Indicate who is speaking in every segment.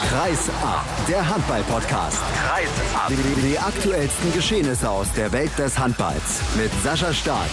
Speaker 1: Kreis ab, der Handball-Podcast.
Speaker 2: Kreis ab.
Speaker 1: Die aktuellsten Geschehnisse aus der Welt des Handballs mit Sascha Staat.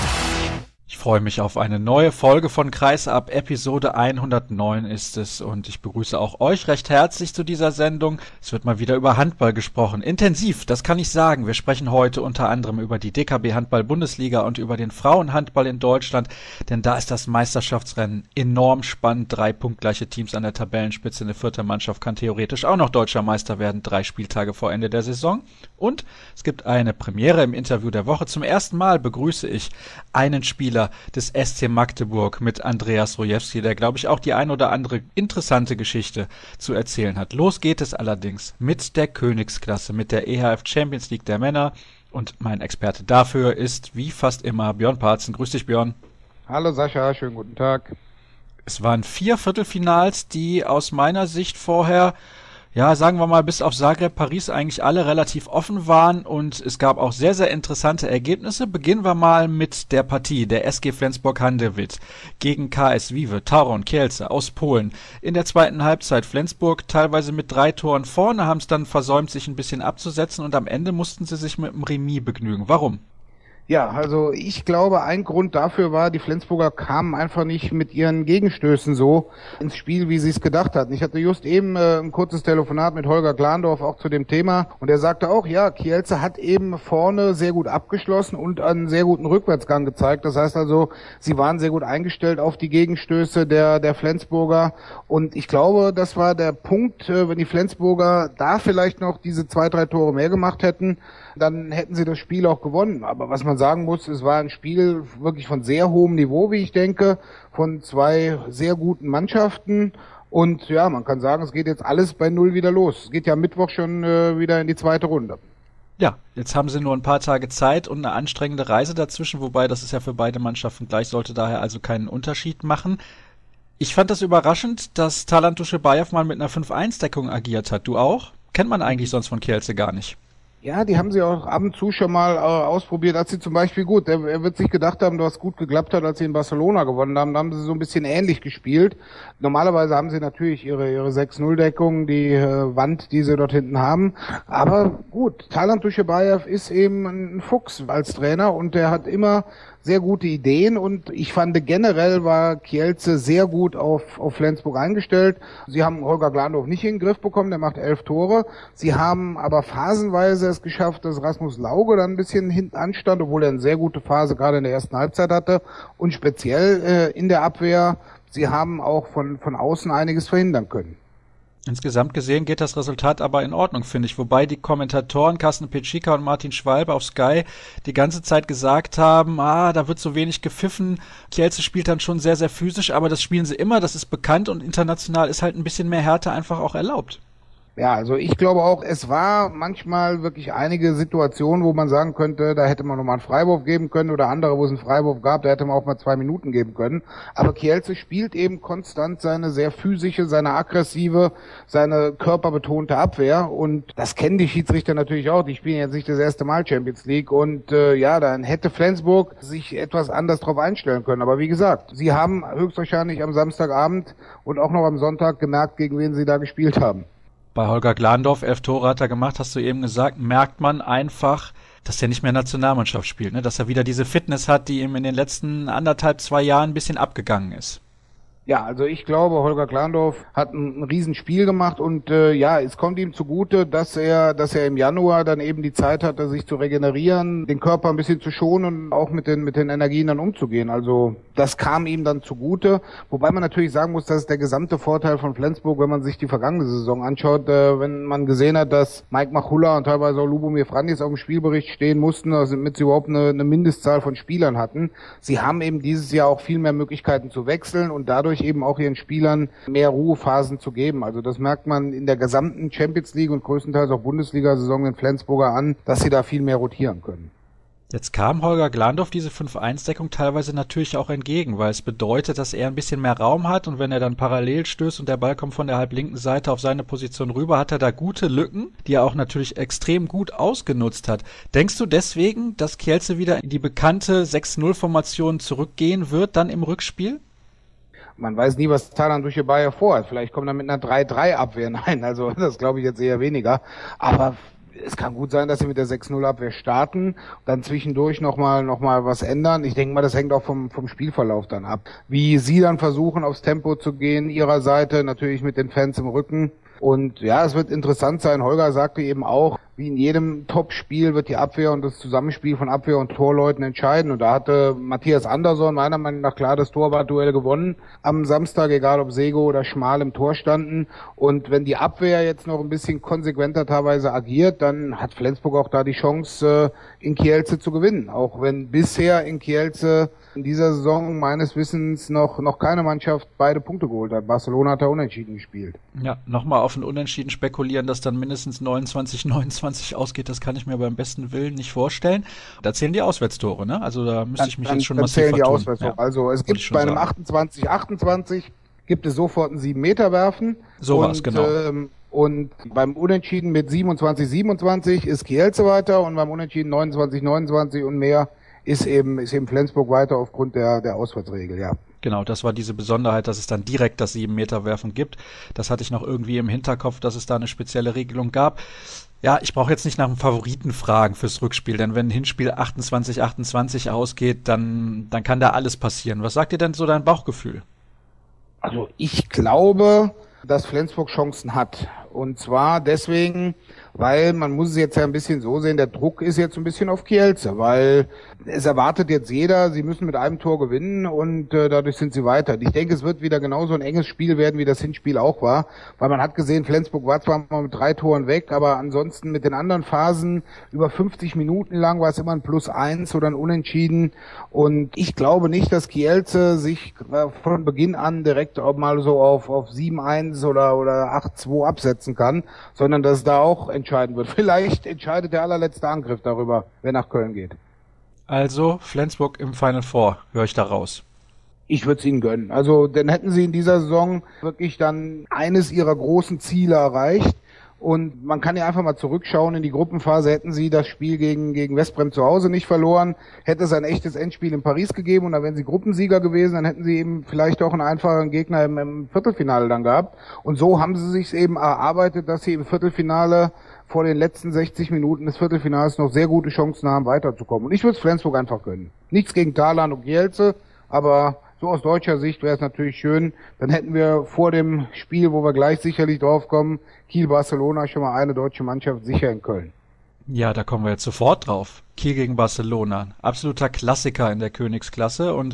Speaker 3: Ich freue mich auf eine neue Folge von Kreis ab, Episode 109 ist es, und ich begrüße auch euch recht herzlich zu dieser Sendung. Es wird mal wieder über Handball gesprochen. Intensiv, das kann ich sagen. Wir sprechen heute unter anderem über die DKB Handball-Bundesliga und über den Frauenhandball in Deutschland, denn da ist das Meisterschaftsrennen enorm spannend. 3 punktgleiche Teams an der Tabellenspitze, eine vierte Mannschaft kann theoretisch auch noch deutscher Meister werden, 3 Spieltage vor Ende der Saison. Und es gibt eine Premiere im Interview der Woche. Zum ersten Mal begrüße ich einen Spieler des SC Magdeburg mit Andreas Rojewski, der, glaube ich, auch die ein oder andere interessante Geschichte zu erzählen hat. Los geht es allerdings mit der Königsklasse, mit der EHF Champions League der Männer. Und mein Experte dafür ist, wie fast immer, Björn Parzen. Grüß dich, Björn.
Speaker 4: Hallo Sascha, schönen guten Tag.
Speaker 3: Es waren 4 Viertelfinals, die aus meiner Sicht vorher, ja, sagen wir mal, bis auf Zagreb, Paris eigentlich alle relativ offen waren, und es gab auch sehr, sehr interessante Ergebnisse. Beginnen wir mal mit der Partie der SG Flensburg-Handewitt gegen KS Wiwe, Tauron Kielce aus Polen. In der zweiten Halbzeit Flensburg teilweise mit 3 Toren vorne, haben es dann versäumt, sich ein bisschen abzusetzen, und am Ende mussten sie sich mit einem Remis begnügen. Warum?
Speaker 4: Ja, also ich glaube, ein Grund dafür war, die Flensburger kamen einfach nicht mit ihren Gegenstößen so ins Spiel, wie sie es gedacht hatten. Ich hatte just eben ein kurzes Telefonat mit Holger Glandorf auch zu dem Thema, und er sagte auch, ja, Kielce hat eben vorne sehr gut abgeschlossen und einen sehr guten Rückwärtsgang gezeigt. Das heißt also, sie waren sehr gut eingestellt auf die Gegenstöße der Flensburger, und ich glaube, das war der Punkt, wenn die Flensburger da vielleicht noch diese 2, 3 Tore mehr gemacht hätten, dann hätten sie das Spiel auch gewonnen. Aber was man sagen muss, es war ein Spiel wirklich von sehr hohem Niveau, wie ich denke, von 2 sehr guten Mannschaften. Und ja, man kann sagen, es geht jetzt alles bei 0 wieder los. Es geht ja Mittwoch schon wieder in die zweite Runde.
Speaker 3: Ja, jetzt haben sie nur ein paar Tage Zeit und eine anstrengende Reise dazwischen, wobei das ist ja für beide Mannschaften gleich, sollte daher also keinen Unterschied machen. Ich fand das überraschend, dass Talant Duschebaev mal mit einer 5-1-Deckung agiert hat. Du auch? Kennt man eigentlich sonst von Kielce gar nicht.
Speaker 4: Ja, die haben sie auch ab und zu schon mal ausprobiert, als sie zum Beispiel er wird sich gedacht haben, was gut geklappt hat, als sie in Barcelona gewonnen haben, da haben sie so ein bisschen ähnlich gespielt. Normalerweise haben sie natürlich ihre 6-0-Deckung, die Wand, die sie dort hinten haben, aber gut, Talant Duschebaev ist eben ein Fuchs als Trainer, und der hat immer sehr gute Ideen, und ich fand generell war Kielce sehr gut auf Flensburg eingestellt. Sie haben Holger Glandorf nicht in den Griff bekommen, der macht 11 Tore. Sie haben aber phasenweise es geschafft, dass Rasmus Lauge dann ein bisschen hinten anstand, obwohl er eine sehr gute Phase gerade in der ersten Halbzeit hatte, und speziell in der Abwehr, sie haben auch von außen einiges verhindern können.
Speaker 3: Insgesamt gesehen geht das Resultat aber in Ordnung, finde ich. Wobei die Kommentatoren Carsten Pitschika und Martin Schwalbe auf Sky die ganze Zeit gesagt haben, da wird so wenig gepfiffen. Kielce spielt dann schon sehr, sehr physisch, aber das spielen sie immer, das ist bekannt, und international ist halt ein bisschen mehr Härte einfach auch erlaubt.
Speaker 4: Ja, also ich glaube auch, es war manchmal wirklich einige Situationen, wo man sagen könnte, da hätte man nochmal einen Freiwurf geben können, oder andere, wo es einen Freiwurf gab, da hätte man auch mal 2 Minuten geben können. Aber Kielce spielt eben konstant seine sehr physische, seine aggressive, seine körperbetonte Abwehr, und das kennen die Schiedsrichter natürlich auch. Die spielen jetzt nicht das erste Mal Champions League, und dann hätte Flensburg sich etwas anders drauf einstellen können. Aber wie gesagt, sie haben höchstwahrscheinlich am Samstagabend und auch noch am Sonntag gemerkt, gegen wen sie da gespielt haben.
Speaker 3: Bei Holger Glandorf, 11 Tore hat er gemacht, hast du eben gesagt, merkt man einfach, dass er nicht mehr Nationalmannschaft spielt, ne? Dass er wieder diese Fitness hat, die ihm in den letzten 1,5, 2 Jahren ein bisschen abgegangen ist.
Speaker 4: Ja, also ich glaube, Holger Glandorf hat ein Riesenspiel gemacht, und es kommt ihm zugute, dass er im Januar dann eben die Zeit hatte, sich zu regenerieren, den Körper ein bisschen zu schonen und auch mit den Energien dann umzugehen. Also das kam ihm dann zugute, wobei man natürlich sagen muss, das ist der gesamte Vorteil von Flensburg, wenn man sich die vergangene Saison anschaut, wenn man gesehen hat, dass Mike Machulla und teilweise auch Lubomir Frandis auf dem Spielbericht stehen mussten, damit sie überhaupt eine Mindestzahl von Spielern hatten. Sie haben eben dieses Jahr auch viel mehr Möglichkeiten zu wechseln und dadurch eben auch ihren Spielern mehr Ruhephasen zu geben. Also das merkt man in der gesamten Champions League und größtenteils auch Bundesliga-Saison in Flensburger an, dass sie da viel mehr rotieren können.
Speaker 3: Jetzt kam Holger Glandorf diese 5-1-Deckung teilweise natürlich auch entgegen, weil es bedeutet, dass er ein bisschen mehr Raum hat, und wenn er dann parallel stößt und der Ball kommt von der halblinken Seite auf seine Position rüber, hat er da gute Lücken, die er auch natürlich extrem gut ausgenutzt hat. Denkst du deswegen, dass Kielce wieder in die bekannte 6-0-Formation zurückgehen wird dann im Rückspiel?
Speaker 4: man weiß nie, was Taylan Duchebaev vorhat. Vielleicht kommt er mit einer 3-3-Abwehr. Nein, also das glaube ich jetzt eher weniger. Aber es kann gut sein, dass sie mit der 6-0-Abwehr starten, dann zwischendurch noch mal was ändern. Ich denke mal, das hängt auch vom Spielverlauf dann ab. Wie sie dann versuchen, aufs Tempo zu gehen, ihrer Seite, natürlich mit den Fans im Rücken. Und ja, es wird interessant sein. Holger sagte eben auch, wie in jedem Top-Spiel wird die Abwehr und das Zusammenspiel von Abwehr und Torleuten entscheiden. Und da hatte Matthias Andersson meiner Meinung nach klar das Torwartduell gewonnen am Samstag, egal ob Sego oder Schmal im Tor standen. Und wenn die Abwehr jetzt noch ein bisschen konsequenter teilweise agiert, dann hat Flensburg auch da die Chance, in Kielce zu gewinnen. Auch wenn bisher in Kielce in dieser Saison meines Wissens noch keine Mannschaft beide Punkte geholt hat. Barcelona hat da unentschieden gespielt.
Speaker 3: Ja, nochmal auf ein Unentschieden spekulieren, dass dann mindestens 29-29 ausgeht, das kann ich mir beim besten Willen nicht vorstellen. Da zählen die Auswärtstore, ne? Also da müsste ich mich jetzt schon massiv vertun.
Speaker 4: Die Auswärtstore. Ja, also es gibt bei einem 28-28 gibt es sofort ein 7-Meter-Werfen.
Speaker 3: Sowas, genau.
Speaker 4: Und beim Unentschieden mit 27-27 ist Kielce weiter und beim Unentschieden 29-29 und mehr ist eben Flensburg weiter aufgrund der Auswärtsregel, ja.
Speaker 3: Genau, das war diese Besonderheit, dass es dann direkt das 7-Meter-Werfen gibt. Das hatte ich noch irgendwie im Hinterkopf, dass es da eine spezielle Regelung gab. Ja, ich brauche jetzt nicht nach einem Favoriten fragen fürs Rückspiel, denn wenn ein Hinspiel 28-28 ausgeht, dann kann da alles passieren. Was sagt dir denn so dein Bauchgefühl?
Speaker 4: Also ich glaube, dass Flensburg Chancen hat. Und zwar deswegen, weil man muss es jetzt ja ein bisschen so sehen, der Druck ist jetzt ein bisschen auf Kielce, weil es erwartet jetzt jeder, sie müssen mit einem Tor gewinnen und dadurch sind sie weiter. Ich denke, es wird wieder genauso ein enges Spiel werden, wie das Hinspiel auch war, weil man hat gesehen, Flensburg war zwar mal mit 3 Toren weg, aber ansonsten mit den anderen Phasen über 50 Minuten lang war es immer ein +1 oder ein Unentschieden und ich glaube nicht, dass Kielce sich von Beginn an direkt auch mal so auf 7-1 oder 8-2 absetzen kann, sondern dass es da auch entscheiden wird. Vielleicht entscheidet der allerletzte Angriff darüber, wer nach Köln geht.
Speaker 3: Also Flensburg im Final Four, höre ich da raus.
Speaker 4: Ich würde es ihnen gönnen. Also dann hätten sie in dieser Saison wirklich dann eines ihrer großen Ziele erreicht. Und man kann ja einfach mal zurückschauen in die Gruppenphase, hätten sie das Spiel gegen Westbrem zu Hause nicht verloren, hätte es ein echtes Endspiel in Paris gegeben und dann wären sie Gruppensieger gewesen, dann hätten sie eben vielleicht auch einen einfachen Gegner im Viertelfinale dann gehabt. Und so haben sie sich eben erarbeitet, dass sie im Viertelfinale vor den letzten 60 Minuten des Viertelfinals noch sehr gute Chancen haben, weiterzukommen. Und ich würde es Flensburg einfach gönnen. Nichts gegen Taylan und Kielce, aber so aus deutscher Sicht wäre es natürlich schön. Dann hätten wir vor dem Spiel, wo wir gleich sicherlich drauf kommen, Kiel-Barcelona schon mal eine deutsche Mannschaft sicher in Köln.
Speaker 3: Ja, da kommen wir jetzt sofort drauf. Kiel gegen Barcelona. Absoluter Klassiker in der Königsklasse. Und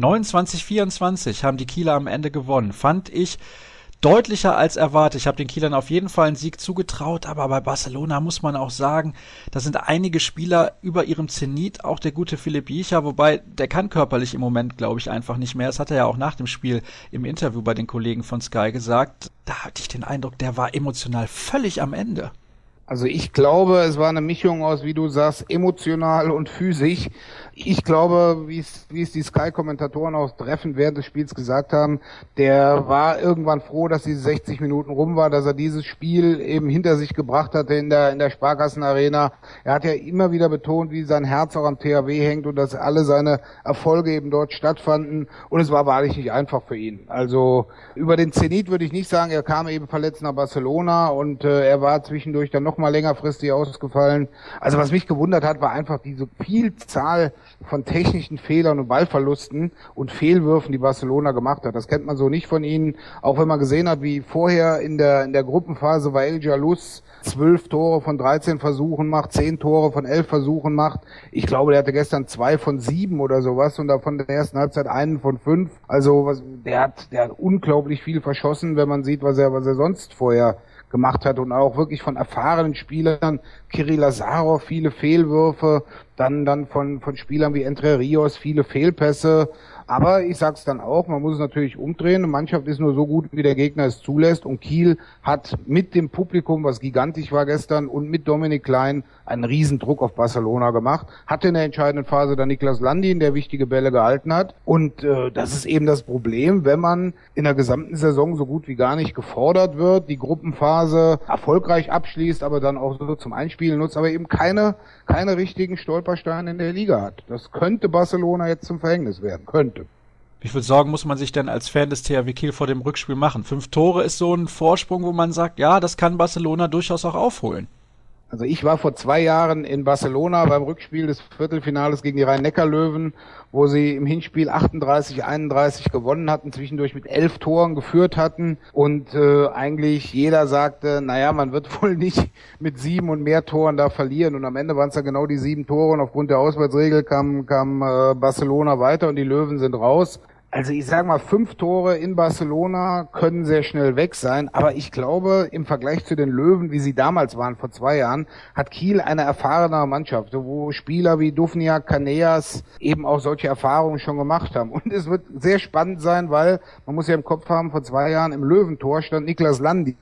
Speaker 3: 29-24 haben die Kieler am Ende gewonnen. Fand ich deutlicher als erwartet. Ich habe den Kielern auf jeden Fall einen Sieg zugetraut, aber bei Barcelona muss man auch sagen, da sind einige Spieler über ihrem Zenit, auch der gute Philipp Jicha, wobei der kann körperlich im Moment, glaube ich, einfach nicht mehr. Das hat er ja auch nach dem Spiel im Interview bei den Kollegen von Sky gesagt. Da hatte ich den Eindruck, der war emotional völlig am Ende.
Speaker 4: Also ich glaube, es war eine Mischung aus, wie du sagst, emotional und physisch. Ich glaube, wie es die Sky-Kommentatoren auch treffend während des Spiels gesagt haben, der war irgendwann froh, dass diese 60 Minuten rum war, dass er dieses Spiel eben hinter sich gebracht hatte in der Sparkassen-Arena. Er hat ja immer wieder betont, wie sein Herz auch am THW hängt und dass alle seine Erfolge eben dort stattfanden. Und es war wahrlich nicht einfach für ihn. Also über den Zenit würde ich nicht sagen, er kam eben verletzt nach Barcelona und er war zwischendurch dann noch mal längerfristig ausgefallen. Also was mich gewundert hat, war einfach diese Vielzahl von technischen Fehlern und Ballverlusten und Fehlwürfen, die Barcelona gemacht hat. Das kennt man so nicht von ihnen. Auch wenn man gesehen hat, wie vorher in der Gruppenphase Wael Jalous 12 Tore von 13 Versuchen macht, 10 Tore von 11 Versuchen macht. Ich glaube, der hatte gestern 2 von 7 oder sowas und davon in der ersten Halbzeit 1 von 5. Also der hat unglaublich viel verschossen, wenn man sieht, was er sonst vorher gemacht hat und auch wirklich von erfahrenen Spielern, Kirill Lazarov, viele Fehlwürfe, dann von Spielern wie Entre Rios, viele Fehlpässe. Aber ich sag's dann auch, man muss es natürlich umdrehen. Eine Mannschaft ist nur so gut, wie der Gegner es zulässt. Und Kiel hat mit dem Publikum, was gigantisch war gestern, und mit Dominik Klein einen Riesendruck auf Barcelona gemacht. Hatte in der entscheidenden Phase dann Niklas Landin, der wichtige Bälle gehalten hat. Und das ist eben das Problem, wenn man in der gesamten Saison so gut wie gar nicht gefordert wird, die Gruppenphase erfolgreich abschließt, aber dann auch so zum Einspielen nutzt, aber eben keine richtigen Stolpersteine in der Liga hat. Das könnte Barcelona jetzt zum Verhängnis werden. Könnte.
Speaker 3: Wie viel Sorgen muss man sich denn als Fan des THW Kiel vor dem Rückspiel machen? 5 Tore ist so ein Vorsprung, wo man sagt, ja, das kann Barcelona durchaus auch aufholen.
Speaker 4: Also ich war vor 2 Jahren in Barcelona beim Rückspiel des Viertelfinales gegen die Rhein-Neckar-Löwen, wo sie im Hinspiel 38-31 gewonnen hatten, zwischendurch mit 11 Toren geführt hatten und eigentlich jeder sagte, naja, man wird wohl nicht mit 7 und mehr Toren da verlieren und am Ende waren es dann genau die 7 Tore und aufgrund der Auswärtsregel kam Barcelona weiter und die Löwen sind raus. Also ich sage mal, 5 Tore in Barcelona können sehr schnell weg sein, aber ich glaube, im Vergleich zu den Löwen, wie sie damals waren, vor 2 Jahren, hat Kiel eine erfahrenere Mannschaft, wo Spieler wie Duvniak, Caneas eben auch solche Erfahrungen schon gemacht haben. Und es wird sehr spannend sein, weil, man muss ja im Kopf haben, vor 2 Jahren im Löwentor stand Niklas Landi.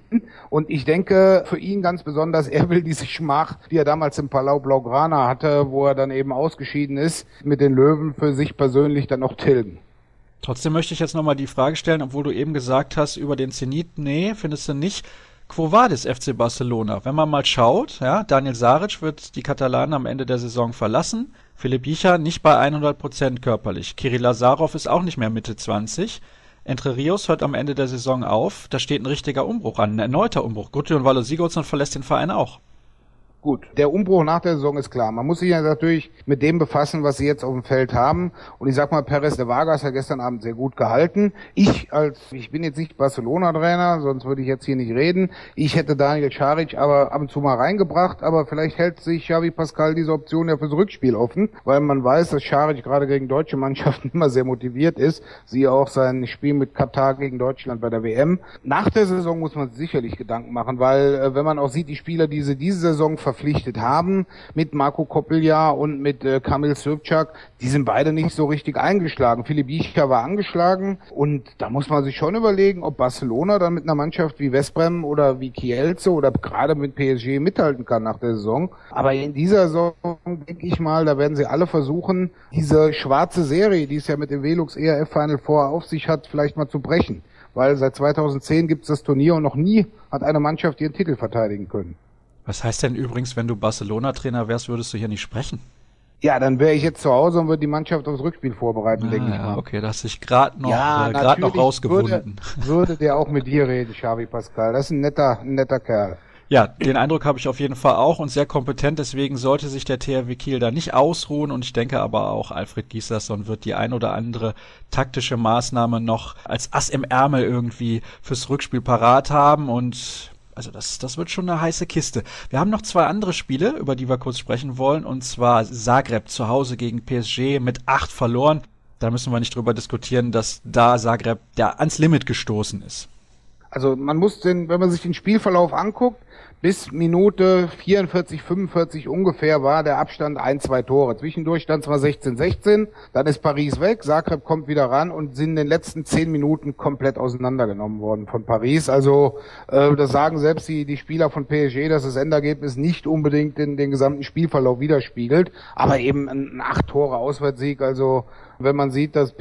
Speaker 4: Und ich denke, für ihn ganz besonders, er will diese Schmach, die er damals im Palau Blaugrana hatte, wo er dann eben ausgeschieden ist, mit den Löwen für sich persönlich dann noch tilgen.
Speaker 3: Trotzdem möchte ich jetzt nochmal die Frage stellen, obwohl du eben gesagt hast, über den Zenit, nee, findest du nicht. Quo vadis FC Barcelona? Wenn man mal schaut, ja, Daniel Saric wird die Katalanen am Ende der Saison verlassen. Philipp Jicha nicht bei 100% körperlich. Kirill Lazarov ist auch nicht mehr Mitte 20. Entre Rios hört am Ende der Saison auf. Da steht ein richtiger Umbruch an, ein erneuter Umbruch. Gudjon Valo Sigurdsson verlässt den Verein auch.
Speaker 4: Gut, der Umbruch nach der Saison ist klar. Man muss sich ja natürlich mit dem befassen, was sie jetzt auf dem Feld haben. Und ich sag mal, Perez de Vargas hat gestern Abend sehr gut gehalten. Ich bin jetzt nicht Barcelona-Trainer, sonst würde ich jetzt hier nicht reden. Ich hätte Daniel Šarić aber ab und zu mal reingebracht, aber vielleicht hält sich Xavi Pascual diese Option ja fürs Rückspiel offen, weil man weiß, dass Šarić gerade gegen deutsche Mannschaften immer sehr motiviert ist. Siehe auch sein Spiel mit Katar gegen Deutschland bei der WM. Nach der Saison muss man sich sicherlich Gedanken machen, weil wenn man auch sieht, die Spieler, die sie diese Saison verpflichtet haben, mit Marco Koppelja und mit Kamil Srbčák, die sind beide nicht so richtig eingeschlagen. Philipp Jicha war angeschlagen und da muss man sich schon überlegen, ob Barcelona dann mit einer Mannschaft wie Veszprém oder wie Kielce oder gerade mit PSG mithalten kann nach der Saison. Aber in dieser Saison, denke ich mal, da werden sie alle versuchen, diese schwarze Serie, die es ja mit dem Velux ERF Final Four auf sich hat, vielleicht mal zu brechen. Weil seit 2010 gibt es das Turnier und noch nie hat eine Mannschaft ihren Titel verteidigen können.
Speaker 3: Was heißt denn übrigens, wenn du Barcelona-Trainer wärst, würdest du hier nicht sprechen?
Speaker 4: Ja, dann wäre ich jetzt zu Hause und würde die Mannschaft aufs Rückspiel vorbereiten, denke ich mal.
Speaker 3: Okay, da hast du dich gerade noch rausgewunden.
Speaker 4: Würde der auch mit dir reden, Xavi Pascual. Das ist ein netter Kerl.
Speaker 3: Ja, den Eindruck habe ich auf jeden Fall auch und sehr kompetent, deswegen sollte sich der THW Kiel da nicht ausruhen und ich denke aber auch, Alfred Gislason wird die ein oder andere taktische Maßnahme noch als Ass im Ärmel irgendwie fürs Rückspiel parat haben und also das wird schon eine heiße Kiste. Wir haben noch 2 andere Spiele, über die wir kurz sprechen wollen, und zwar Zagreb zu Hause gegen PSG mit 8 verloren. Da müssen wir nicht drüber diskutieren, dass da Zagreb ans Limit gestoßen ist.
Speaker 4: Also man muss wenn man sich den Spielverlauf anguckt, bis Minute 44, 45 ungefähr war der Abstand 1-2 Tore. Zwischendurch stand es mal 16-16, dann ist Paris weg, Zagreb kommt wieder ran und sind in den letzten 10 Minuten komplett auseinandergenommen worden von Paris. Also das sagen selbst die Spieler von PSG, dass das Endergebnis nicht unbedingt den gesamten Spielverlauf widerspiegelt, aber eben ein 8 Tore Auswärtssieg. Also wenn man sieht, dass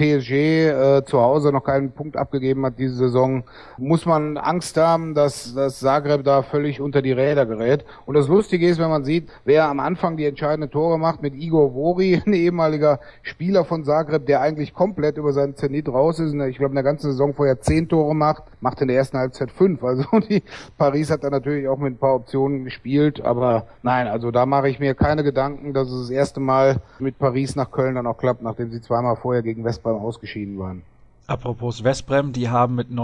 Speaker 4: PSG zu Hause noch keinen Punkt abgegeben hat diese Saison, muss man Angst haben, dass Zagreb da völlig unter die Räder gerät. Und das Lustige ist, wenn man sieht, wer am Anfang die entscheidenden Tore macht, mit Igor Vori, ein ehemaliger Spieler von Zagreb, der eigentlich komplett über seinen Zenit raus ist, ich glaube in der ganzen Saison vorher 10 Tore macht in der ersten Halbzeit 5. Also Paris hat da natürlich auch mit ein paar Optionen gespielt, aber nein, also da mache ich mir keine Gedanken, dass es das erste Mal mit Paris nach Köln dann auch klappt, nachdem sie zweimal vorher gegen Veszprém ausgeschieden waren.
Speaker 3: Apropos Veszprém, die haben mit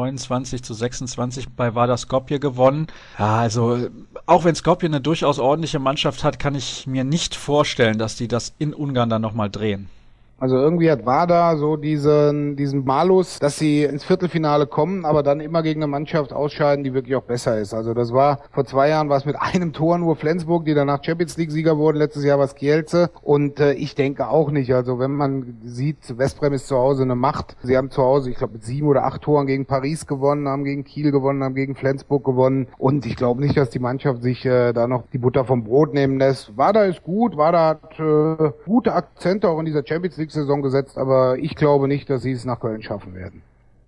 Speaker 3: 29-26 bei Vardar Skopje gewonnen. Ja, also auch wenn Skopje eine durchaus ordentliche Mannschaft hat, kann ich mir nicht vorstellen, dass die das in Ungarn dann nochmal drehen.
Speaker 4: Also irgendwie hat Vardar so diesen Malus, dass sie ins Viertelfinale kommen, aber dann immer gegen eine Mannschaft ausscheiden, die wirklich auch besser ist. Also das war, vor 2 Jahren war es mit einem Tor nur Flensburg, die danach Champions League Sieger wurden. Letztes Jahr war es Kielce. Und ich denke auch nicht. Also wenn man sieht, Veszprém ist zu Hause eine Macht. Sie haben zu Hause, ich glaube, mit 7 oder 8 Toren gegen Paris gewonnen, haben gegen Kiel gewonnen, haben gegen Flensburg gewonnen. Und ich glaube nicht, dass die Mannschaft sich da noch die Butter vom Brot nehmen lässt. Vardar ist gut. Vardar hat gute Akzente auch in dieser Champions League Saison gesetzt, aber ich glaube nicht, dass sie es nach Köln schaffen werden.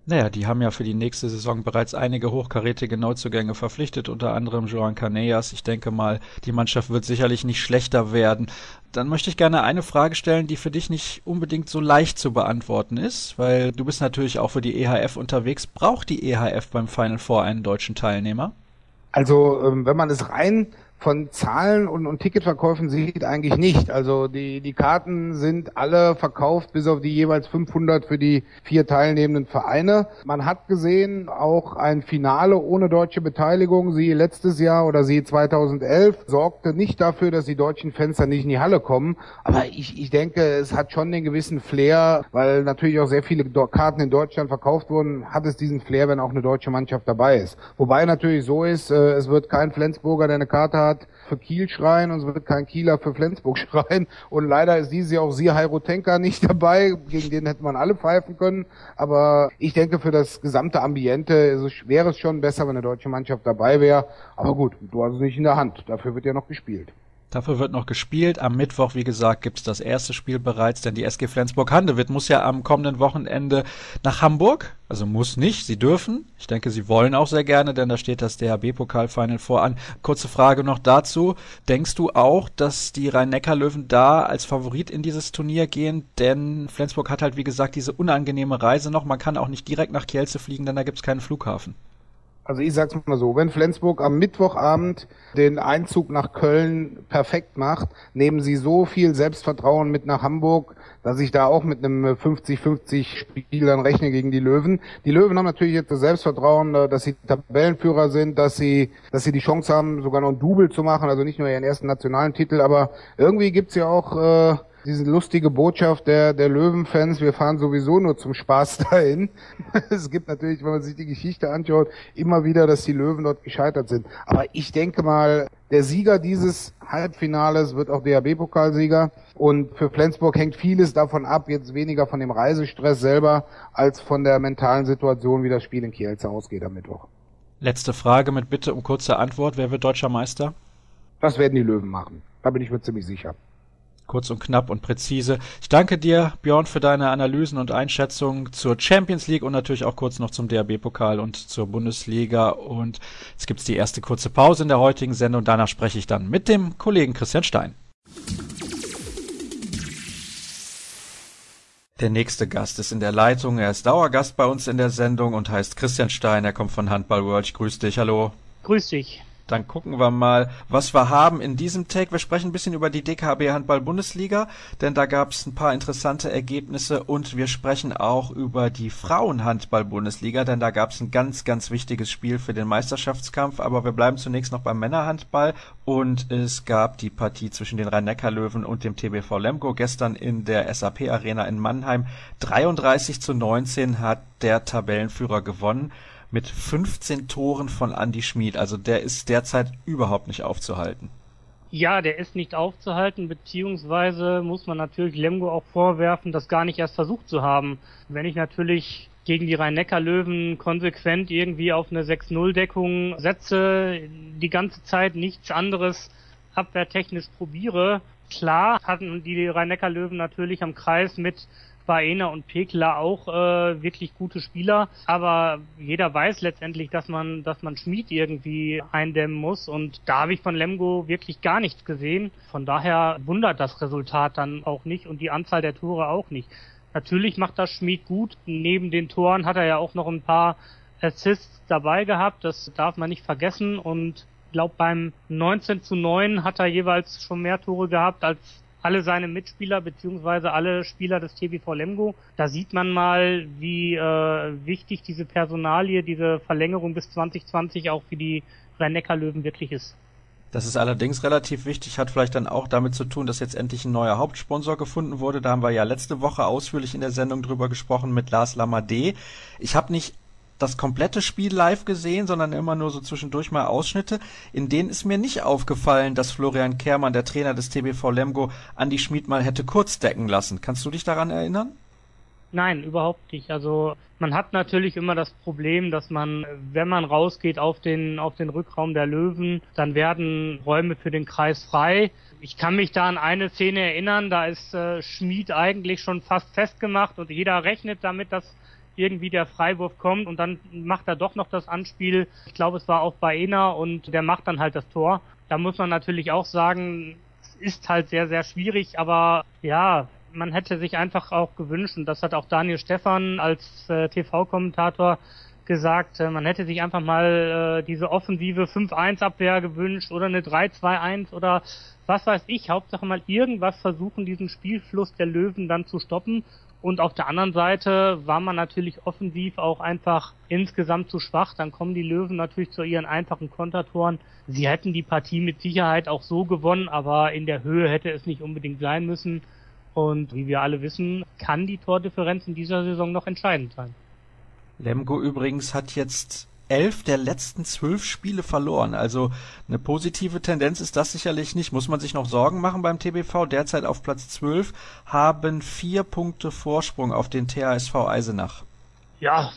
Speaker 3: Naja, die haben ja für die nächste Saison bereits einige hochkarätige Neuzugänge verpflichtet, unter anderem Joan Canellas. Ich denke mal, die Mannschaft wird sicherlich nicht schlechter werden. Dann möchte ich gerne eine Frage stellen, die für dich nicht unbedingt so leicht zu beantworten ist, weil du bist natürlich auch für die EHF unterwegs. Braucht die EHF beim Final Four einen deutschen Teilnehmer?
Speaker 4: Also, wenn man es rein von Zahlen und Ticketverkäufen sieht, eigentlich nicht. Also die Karten sind alle verkauft, bis auf die jeweils 500 für die 4 teilnehmenden Vereine. Man hat gesehen, auch ein Finale ohne deutsche Beteiligung, siehe letztes Jahr oder siehe 2011, sorgte nicht dafür, dass die deutschen Fans dann nicht in die Halle kommen. Aber ich denke, es hat schon den gewissen Flair, weil natürlich auch sehr viele Karten in Deutschland verkauft wurden, hat es diesen Flair, wenn auch eine deutsche Mannschaft dabei ist. Wobei natürlich so ist, es wird kein Flensburger, der eine Karte hat, für Kiel schreien und es wird kein Kieler für Flensburg schreien. Und leider ist dieses Jahr auch Sihai Rutenka nicht dabei. Gegen den hätte man alle pfeifen können. Aber ich denke, für das gesamte Ambiente wäre es schon besser, wenn eine deutsche Mannschaft dabei wäre. Aber gut, du hast es nicht in der Hand. Dafür wird ja noch gespielt.
Speaker 3: Dafür wird noch gespielt. Am Mittwoch, wie gesagt, gibt's das erste Spiel bereits, denn die SG Flensburg-Handewitt muss ja am kommenden Wochenende nach Hamburg. Also muss nicht, sie dürfen. Ich denke, sie wollen auch sehr gerne, denn da steht das DHB-Pokal-Final vor an. Kurze Frage noch dazu. Denkst du auch, dass die Rhein-Neckar-Löwen da als Favorit in dieses Turnier gehen? Denn Flensburg hat halt, wie gesagt, diese unangenehme Reise noch. Man kann auch nicht direkt nach Kielce fliegen, denn da gibt's keinen Flughafen.
Speaker 4: Also ich sag's mal so, wenn Flensburg am Mittwochabend den Einzug nach Köln perfekt macht, nehmen sie so viel Selbstvertrauen mit nach Hamburg, dass ich da auch mit einem 50-50 Spiel dann rechne gegen die Löwen. Die Löwen haben natürlich jetzt das Selbstvertrauen, dass sie Tabellenführer sind, dass sie die Chance haben, sogar noch ein Double zu machen, also nicht nur ihren ersten nationalen Titel, aber irgendwie gibt's ja auch diese lustige Botschaft der Löwenfans, wir fahren sowieso nur zum Spaß dahin. Es gibt natürlich, wenn man sich die Geschichte anschaut, immer wieder, dass die Löwen dort gescheitert sind. Aber ich denke mal, der Sieger dieses Halbfinales wird auch DHB-Pokalsieger. Und für Flensburg hängt vieles davon ab, jetzt weniger von dem Reisestress selber, als von der mentalen Situation, wie das Spiel in Kielce ausgeht am Mittwoch.
Speaker 3: Letzte Frage mit Bitte um kurze Antwort. Wer wird deutscher Meister?
Speaker 4: Das werden die Löwen machen. Da bin ich mir ziemlich sicher.
Speaker 3: Kurz und knapp und präzise. Ich danke dir, Björn, für deine Analysen und Einschätzungen zur Champions League und natürlich auch kurz noch zum DHB-Pokal und zur Bundesliga. Und jetzt gibt's die erste kurze Pause in der heutigen Sendung. Danach spreche ich dann mit dem Kollegen Christian Stein. Der nächste Gast ist in der Leitung. Er ist Dauergast bei uns in der Sendung und heißt Christian Stein. Er kommt von Handball World. Ich grüße dich. Hallo.
Speaker 2: Grüß dich.
Speaker 3: Dann gucken wir mal, was wir haben in diesem Take. Wir sprechen ein bisschen über die DKB Handball Bundesliga, denn da gab es ein paar interessante Ergebnisse und wir sprechen auch über die Frauenhandball Bundesliga, denn da gab es ein ganz, ganz wichtiges Spiel für den Meisterschaftskampf. Aber wir bleiben zunächst noch beim Männerhandball und es gab die Partie zwischen den Rhein-Neckar-Löwen und dem TBV Lemgo gestern in der SAP Arena in Mannheim. 33:19 hat der Tabellenführer gewonnen. Mit 15 Toren von Andi Schmid. Also der ist derzeit überhaupt nicht aufzuhalten.
Speaker 2: Ja, der ist nicht aufzuhalten, beziehungsweise muss man natürlich Lemgo auch vorwerfen, das gar nicht erst versucht zu haben. Wenn ich natürlich gegen die Rhein-Neckar-Löwen konsequent irgendwie auf eine 6-0-Deckung setze, die ganze Zeit nichts anderes abwehrtechnisch probiere. Klar hatten die Rhein-Neckar-Löwen natürlich am Kreis mit Baena und Pekla auch wirklich gute Spieler, aber jeder weiß letztendlich, dass man Schmid irgendwie eindämmen muss und da habe ich von Lemgo wirklich gar nichts gesehen. Von daher wundert das Resultat dann auch nicht und die Anzahl der Tore auch nicht. Natürlich macht das Schmid gut. Neben den Toren hat er ja auch noch ein paar Assists dabei gehabt, das darf man nicht vergessen und ich glaube beim 19:9 hat er jeweils schon mehr Tore gehabt als alle seine Mitspieler beziehungsweise alle Spieler des TBV Lemgo. Da sieht man mal, wie wichtig diese Personalie, diese Verlängerung bis 2020 auch für die Rhein-Neckar-Löwen wirklich ist.
Speaker 3: Das ist allerdings relativ wichtig, hat vielleicht dann auch damit zu tun, dass jetzt endlich ein neuer Hauptsponsor gefunden wurde. Da haben wir ja letzte Woche ausführlich in der Sendung drüber gesprochen mit Lars Lamadé. Ich habe nicht das komplette Spiel live gesehen, sondern immer nur so zwischendurch mal Ausschnitte. In denen ist mir nicht aufgefallen, dass Florian Kehrmann, der Trainer des TBV Lemgo, Andi Schmid mal hätte kurz decken lassen. Kannst du dich daran erinnern?
Speaker 2: Nein, überhaupt nicht. Also man hat natürlich immer das Problem, dass man, wenn man rausgeht auf den Rückraum der Löwen, dann werden Räume für den Kreis frei. Ich kann mich da an eine Szene erinnern, da ist Schmid eigentlich schon fast festgemacht und jeder rechnet damit, dass irgendwie der Freiwurf kommt und dann macht er doch noch das Anspiel. Ich glaube, es war auf Baena und der macht dann halt das Tor. Da muss man natürlich auch sagen, es ist halt sehr, sehr schwierig, aber ja, man hätte sich einfach auch gewünscht, und das hat auch Daniel Stephan als TV-Kommentator gesagt, man hätte sich einfach mal diese offensive 5-1-Abwehr gewünscht oder eine 3-2-1 oder was weiß ich. Hauptsache mal irgendwas versuchen, diesen Spielfluss der Löwen dann zu stoppen. Und auf der anderen Seite war man natürlich offensiv auch einfach insgesamt zu schwach. Dann kommen die Löwen natürlich zu ihren einfachen Kontertoren. Sie hätten die Partie mit Sicherheit auch so gewonnen, aber in der Höhe hätte es nicht unbedingt sein müssen. Und wie wir alle wissen, kann die Tordifferenz in dieser Saison noch entscheidend sein.
Speaker 3: Lemgo übrigens hat jetzt 11 der letzten 12 Spiele verloren. Also eine positive Tendenz ist das sicherlich nicht. Muss man sich noch Sorgen machen beim TBV? Derzeit auf Platz 12, haben 4 Punkte Vorsprung auf den THSV Eisenach.
Speaker 2: Ja,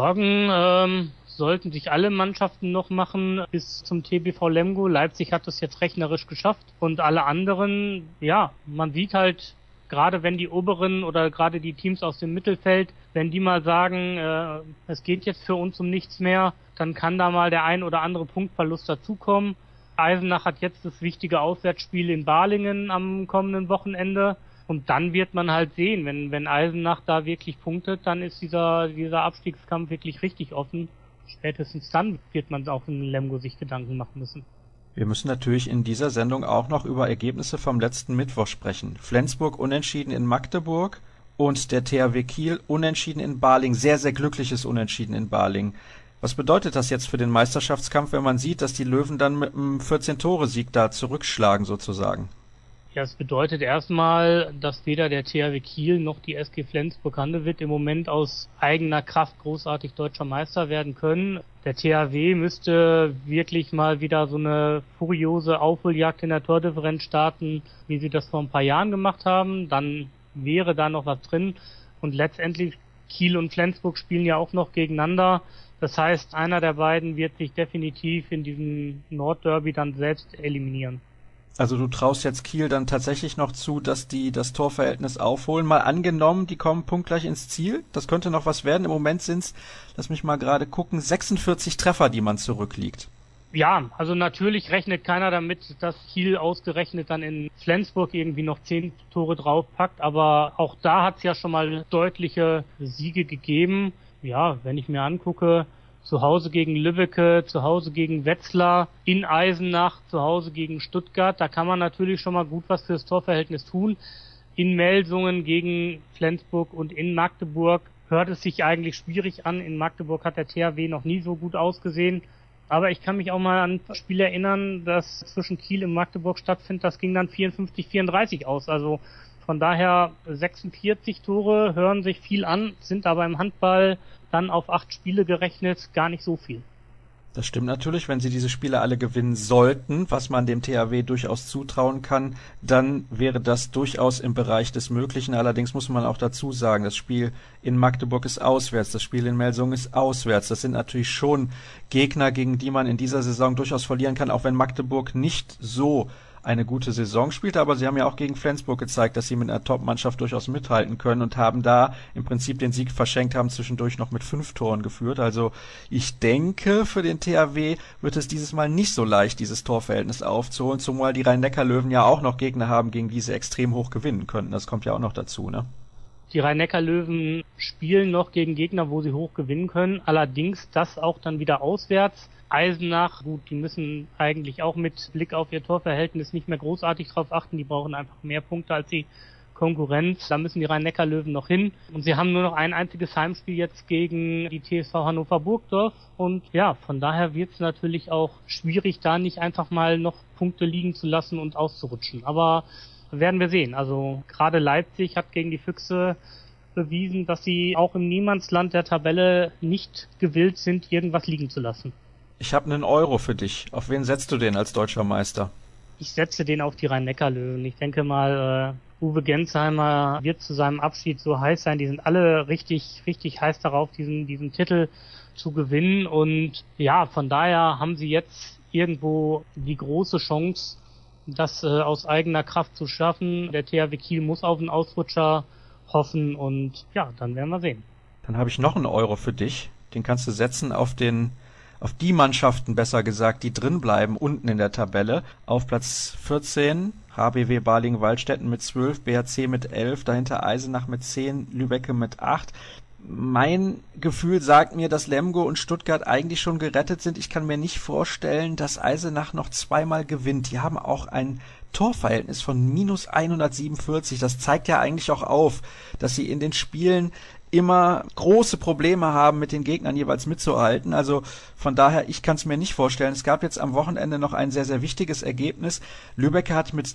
Speaker 2: Sorgen sollten sich alle Mannschaften noch machen bis zum TBV Lemgo. Leipzig hat das jetzt rechnerisch geschafft und alle anderen, ja, man sieht halt, gerade wenn die oberen oder gerade die Teams aus dem Mittelfeld, wenn die mal sagen, es geht jetzt für uns um nichts mehr, dann kann da mal der ein oder andere Punktverlust dazukommen. Eisenach hat jetzt das wichtige Auswärtsspiel in Balingen am kommenden Wochenende. Und dann wird man halt sehen, wenn Eisenach da wirklich punktet, dann ist dieser Abstiegskampf wirklich richtig offen. Spätestens dann wird man auch in Lemgo sich Gedanken machen müssen.
Speaker 3: Wir müssen natürlich in dieser Sendung auch noch über Ergebnisse vom letzten Mittwoch sprechen. Flensburg unentschieden in Magdeburg und der THW Kiel unentschieden in Balingen. Sehr, sehr glückliches Unentschieden in Balingen. Was bedeutet das jetzt für den Meisterschaftskampf, wenn man sieht, dass die Löwen dann mit einem 14-Tore-Sieg da zurückschlagen sozusagen?
Speaker 2: Ja, es bedeutet erstmal, dass weder der THW Kiel noch die SG Flensburg-Handewitt im Moment aus eigener Kraft großartig deutscher Meister werden können. Der THW müsste wirklich mal wieder so eine furiose Aufholjagd in der Tordifferenz starten, wie sie das vor ein paar Jahren gemacht haben. Dann wäre da noch was drin. Und letztendlich, Kiel und Flensburg spielen ja auch noch gegeneinander. Das heißt, einer der beiden wird sich definitiv in diesem Nordderby dann selbst eliminieren.
Speaker 3: Also du traust jetzt Kiel dann tatsächlich noch zu, dass die das Torverhältnis aufholen. Mal angenommen, die kommen punktgleich ins Ziel. Das könnte noch was werden. Im Moment sind's, lass mich mal gerade gucken, 46 Treffer, die man zurückliegt.
Speaker 2: Ja, also natürlich rechnet keiner damit, dass Kiel ausgerechnet dann in Flensburg irgendwie noch 10 Tore draufpackt. Aber auch da hat's ja schon mal deutliche Siege gegeben. Ja, wenn ich mir angucke, zu Hause gegen Lübbecke, zu Hause gegen Wetzlar, in Eisenach, zu Hause gegen Stuttgart. Da kann man natürlich schon mal gut was fürs Torverhältnis tun. In Melsungen gegen Flensburg und in Magdeburg hört es sich eigentlich schwierig an. In Magdeburg hat der THW noch nie so gut ausgesehen. Aber ich kann mich auch mal an ein Spiel erinnern, das zwischen Kiel und Magdeburg stattfindet. Das ging dann 54-34 aus. Also von daher 46 Tore hören sich viel an, sind aber im Handball dann auf 8 Spiele gerechnet gar nicht so viel.
Speaker 3: Das stimmt natürlich, wenn sie diese Spiele alle gewinnen sollten, was man dem THW durchaus zutrauen kann, dann wäre das durchaus im Bereich des Möglichen. Allerdings muss man auch dazu sagen, das Spiel in Magdeburg ist auswärts, das Spiel in Melsungen ist auswärts. Das sind natürlich schon Gegner, gegen die man in dieser Saison durchaus verlieren kann, auch wenn Magdeburg nicht so eine gute Saison spielt, aber sie haben ja auch gegen Flensburg gezeigt, dass sie mit einer Top-Mannschaft durchaus mithalten können und haben da im Prinzip den Sieg verschenkt, haben zwischendurch noch mit 5 Toren geführt. Also ich denke, für den THW wird es dieses Mal nicht so leicht, dieses Torverhältnis aufzuholen, zumal die Rhein-Neckar-Löwen ja auch noch Gegner haben, gegen die sie extrem hoch gewinnen könnten. Das kommt ja auch noch dazu, ne?
Speaker 2: Die Rhein-Neckar-Löwen spielen noch gegen Gegner, wo sie hoch gewinnen können, allerdings das auch dann wieder auswärts. Eisenach, gut, die müssen eigentlich auch mit Blick auf ihr Torverhältnis nicht mehr großartig drauf achten, die brauchen einfach mehr Punkte als die Konkurrenz, da müssen die Rhein-Neckar-Löwen noch hin und sie haben nur noch ein einziges Heimspiel jetzt gegen die TSV Hannover-Burgdorf und ja, von daher wird es natürlich auch schwierig, da nicht einfach mal noch Punkte liegen zu lassen und auszurutschen, aber werden wir sehen, also gerade Leipzig hat gegen die Füchse bewiesen, dass sie auch im Niemandsland der Tabelle nicht gewillt sind, irgendwas liegen zu lassen.
Speaker 3: Ich habe einen Euro für dich. Auf wen setzt du den als deutscher Meister?
Speaker 2: Ich setze den auf die Rhein-Neckar-Löwen. Ich denke mal, Uwe Gensheimer wird zu seinem Abschied so heiß sein. Die sind alle richtig, richtig heiß darauf, diesen Titel zu gewinnen. Und ja, von daher haben sie jetzt irgendwo die große Chance, das aus eigener Kraft zu schaffen. Der THW Kiel muss auf einen Ausrutscher hoffen und ja, dann werden wir sehen.
Speaker 3: Dann habe ich noch einen Euro für dich. Den kannst du setzen auf die Mannschaften, besser gesagt, die drin bleiben, unten in der Tabelle. Auf Platz 14 HBW Balingen-Waldstätten mit 12, BHC mit 11, dahinter Eisenach mit 10, Lübbecke mit 8. Mein Gefühl sagt mir, dass Lemgo und Stuttgart eigentlich schon gerettet sind. Ich kann mir nicht vorstellen, dass Eisenach noch zweimal gewinnt. Die haben auch ein Torverhältnis von minus 147. Das zeigt ja eigentlich auch auf, dass sie in den Spielen immer große Probleme haben, mit den Gegnern jeweils mitzuhalten. Also von daher, ich kann es mir nicht vorstellen. Es gab jetzt am Wochenende noch ein sehr, sehr wichtiges Ergebnis. Lübbecke hat mit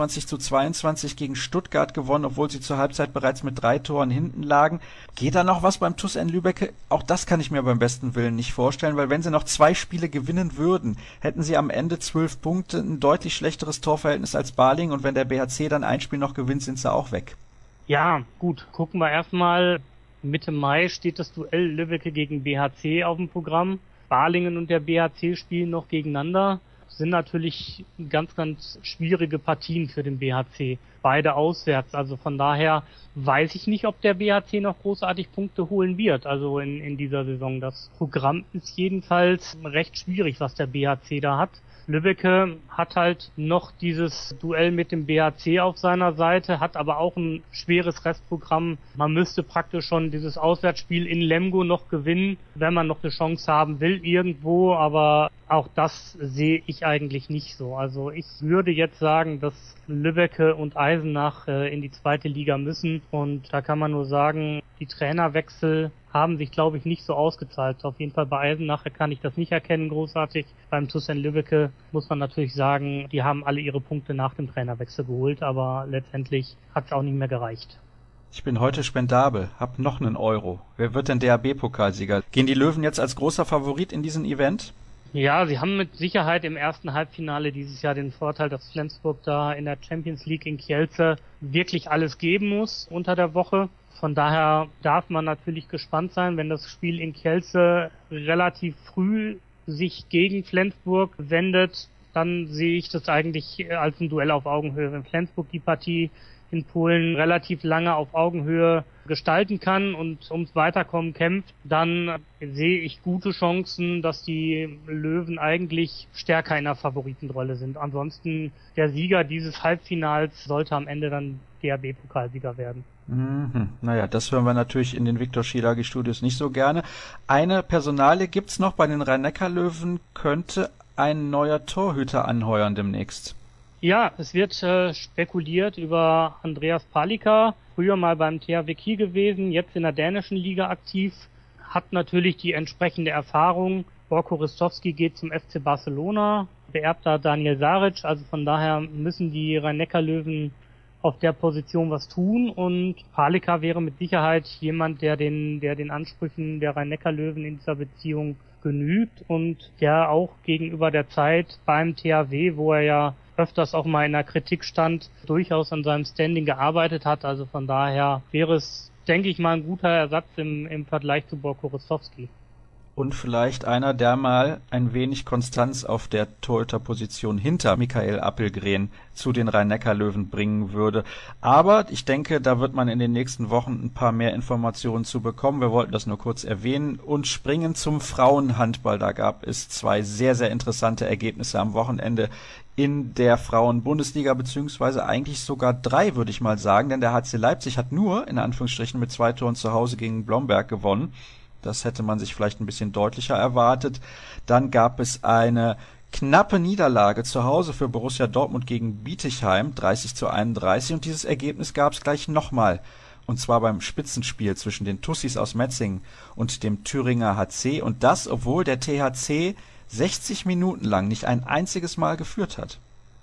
Speaker 3: 23:22 gegen Stuttgart gewonnen, obwohl sie zur Halbzeit bereits mit 3 Toren hinten lagen. Geht da noch was beim TuS N Lübbecke? Auch das kann ich mir beim besten Willen nicht vorstellen, weil wenn sie noch 2 Spiele gewinnen würden, hätten sie am Ende 12 Punkte, ein deutlich schlechteres Torverhältnis als Balingen, und wenn der BHC dann ein Spiel noch gewinnt, sind sie auch weg.
Speaker 2: Ja, gut, gucken wir erstmal. Mitte Mai steht das Duell Lübbecke gegen BHC auf dem Programm. Balingen und der BHC spielen noch gegeneinander. Das sind natürlich ganz, ganz schwierige Partien für den BHC. Beide auswärts. Also von daher weiß ich nicht, ob der BHC noch großartig Punkte holen wird. Also in dieser Saison. Das Programm ist jedenfalls recht schwierig, was der BHC da hat. Lübbecke hat halt noch dieses Duell mit dem BHC auf seiner Seite, hat aber auch ein schweres Restprogramm. Man müsste praktisch schon dieses Auswärtsspiel in Lemgo noch gewinnen, wenn man noch eine Chance haben will irgendwo, aber auch das sehe ich eigentlich nicht so. Also ich würde jetzt sagen, dass Lübbecke und Eisenach in die zweite Liga müssen, und da kann man nur sagen, die Trainerwechsel haben sich, glaube ich, nicht so ausgezahlt. Auf jeden Fall bei Eisenach kann ich das nicht erkennen, großartig. Beim TuS N Lübbecke muss man natürlich sagen, die haben alle ihre Punkte nach dem Trainerwechsel geholt, aber letztendlich hat es auch nicht mehr gereicht.
Speaker 3: Ich bin heute spendabel, hab noch einen Euro. Wer wird denn DHB-Pokalsieger? Gehen die Löwen jetzt als großer Favorit in diesen Event?
Speaker 2: Ja, sie haben mit Sicherheit im ersten Halbfinale dieses Jahr den Vorteil, dass Flensburg da in der Champions League in Kielce wirklich alles geben muss unter der Woche. Von daher darf man natürlich gespannt sein, wenn das Spiel in Kielce relativ früh sich gegen Flensburg wendet, dann sehe ich das eigentlich als ein Duell auf Augenhöhe. Wenn Flensburg die Partie in Polen relativ lange auf Augenhöhe gestalten kann und ums Weiterkommen kämpft, dann sehe ich gute Chancen, dass die Löwen eigentlich stärker in der Favoritenrolle sind. Ansonsten der Sieger dieses Halbfinals sollte am Ende dann DHB-Pokalsieger werden.
Speaker 3: Naja, das hören wir natürlich in den Viktor Schielagi Studios nicht so gerne. Eine Personalie gibt's noch bei den Rhein-Neckar-Löwen, könnte ein neuer Torhüter anheuern demnächst.
Speaker 2: Ja, es wird spekuliert über Andreas Palika, früher mal beim THW Kiel gewesen, jetzt in der dänischen Liga aktiv, hat natürlich die entsprechende Erfahrung. Borko Ristovski geht zum FC Barcelona, beerbt da Daniel Saric, also von daher müssen die Rhein-Neckar-Löwen auf der Position was tun, und Palika wäre mit Sicherheit jemand, der den Ansprüchen der Rhein-Neckar-Löwen in dieser Beziehung genügt und der auch gegenüber der Zeit beim THW, wo er ja öfters auch mal in der Kritik stand, durchaus an seinem Standing gearbeitet hat. Also von daher wäre es, denke ich mal, ein guter Ersatz im Vergleich zu Borko Ristovski.
Speaker 3: Und vielleicht einer, der mal ein wenig Konstanz auf der Torhüterposition hinter Michael Appelgren zu den Rhein-Neckar-Löwen bringen würde. Aber ich denke, da wird man in den nächsten Wochen ein paar mehr Informationen zu bekommen. Wir wollten das nur kurz erwähnen und springen zum Frauenhandball. Da gab es 2 sehr, sehr interessante Ergebnisse am Wochenende in der Frauen-Bundesliga, beziehungsweise eigentlich sogar 3, würde ich mal sagen, denn der HC Leipzig hat nur, in Anführungsstrichen, mit 2 Toren zu Hause gegen Blomberg gewonnen. Das hätte man sich vielleicht ein bisschen deutlicher erwartet. Dann gab es eine knappe Niederlage zu Hause für Borussia Dortmund gegen Bietigheim, 30:31. Und dieses Ergebnis gab es gleich nochmal. Und zwar beim Spitzenspiel zwischen den Tussis aus Metzingen und dem Thüringer HC. Und das, obwohl der THC 60 Minuten lang nicht ein einziges Mal geführt hat.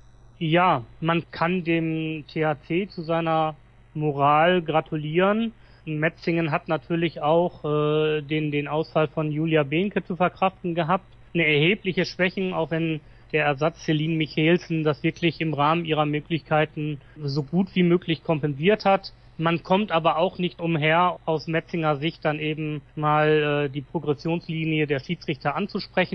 Speaker 2: Ja, man kann dem THC zu seiner Moral gratulieren. Metzingen hat natürlich auch den Ausfall von Julia Behnke zu verkraften gehabt. Eine erhebliche Schwäche, auch wenn der Ersatz Celine Michelsen das wirklich im Rahmen ihrer Möglichkeiten so gut wie möglich kompensiert hat. Man kommt aber auch nicht umher, aus Metzinger Sicht dann eben mal die Progressionslinie der Schiedsrichter anzusprechen.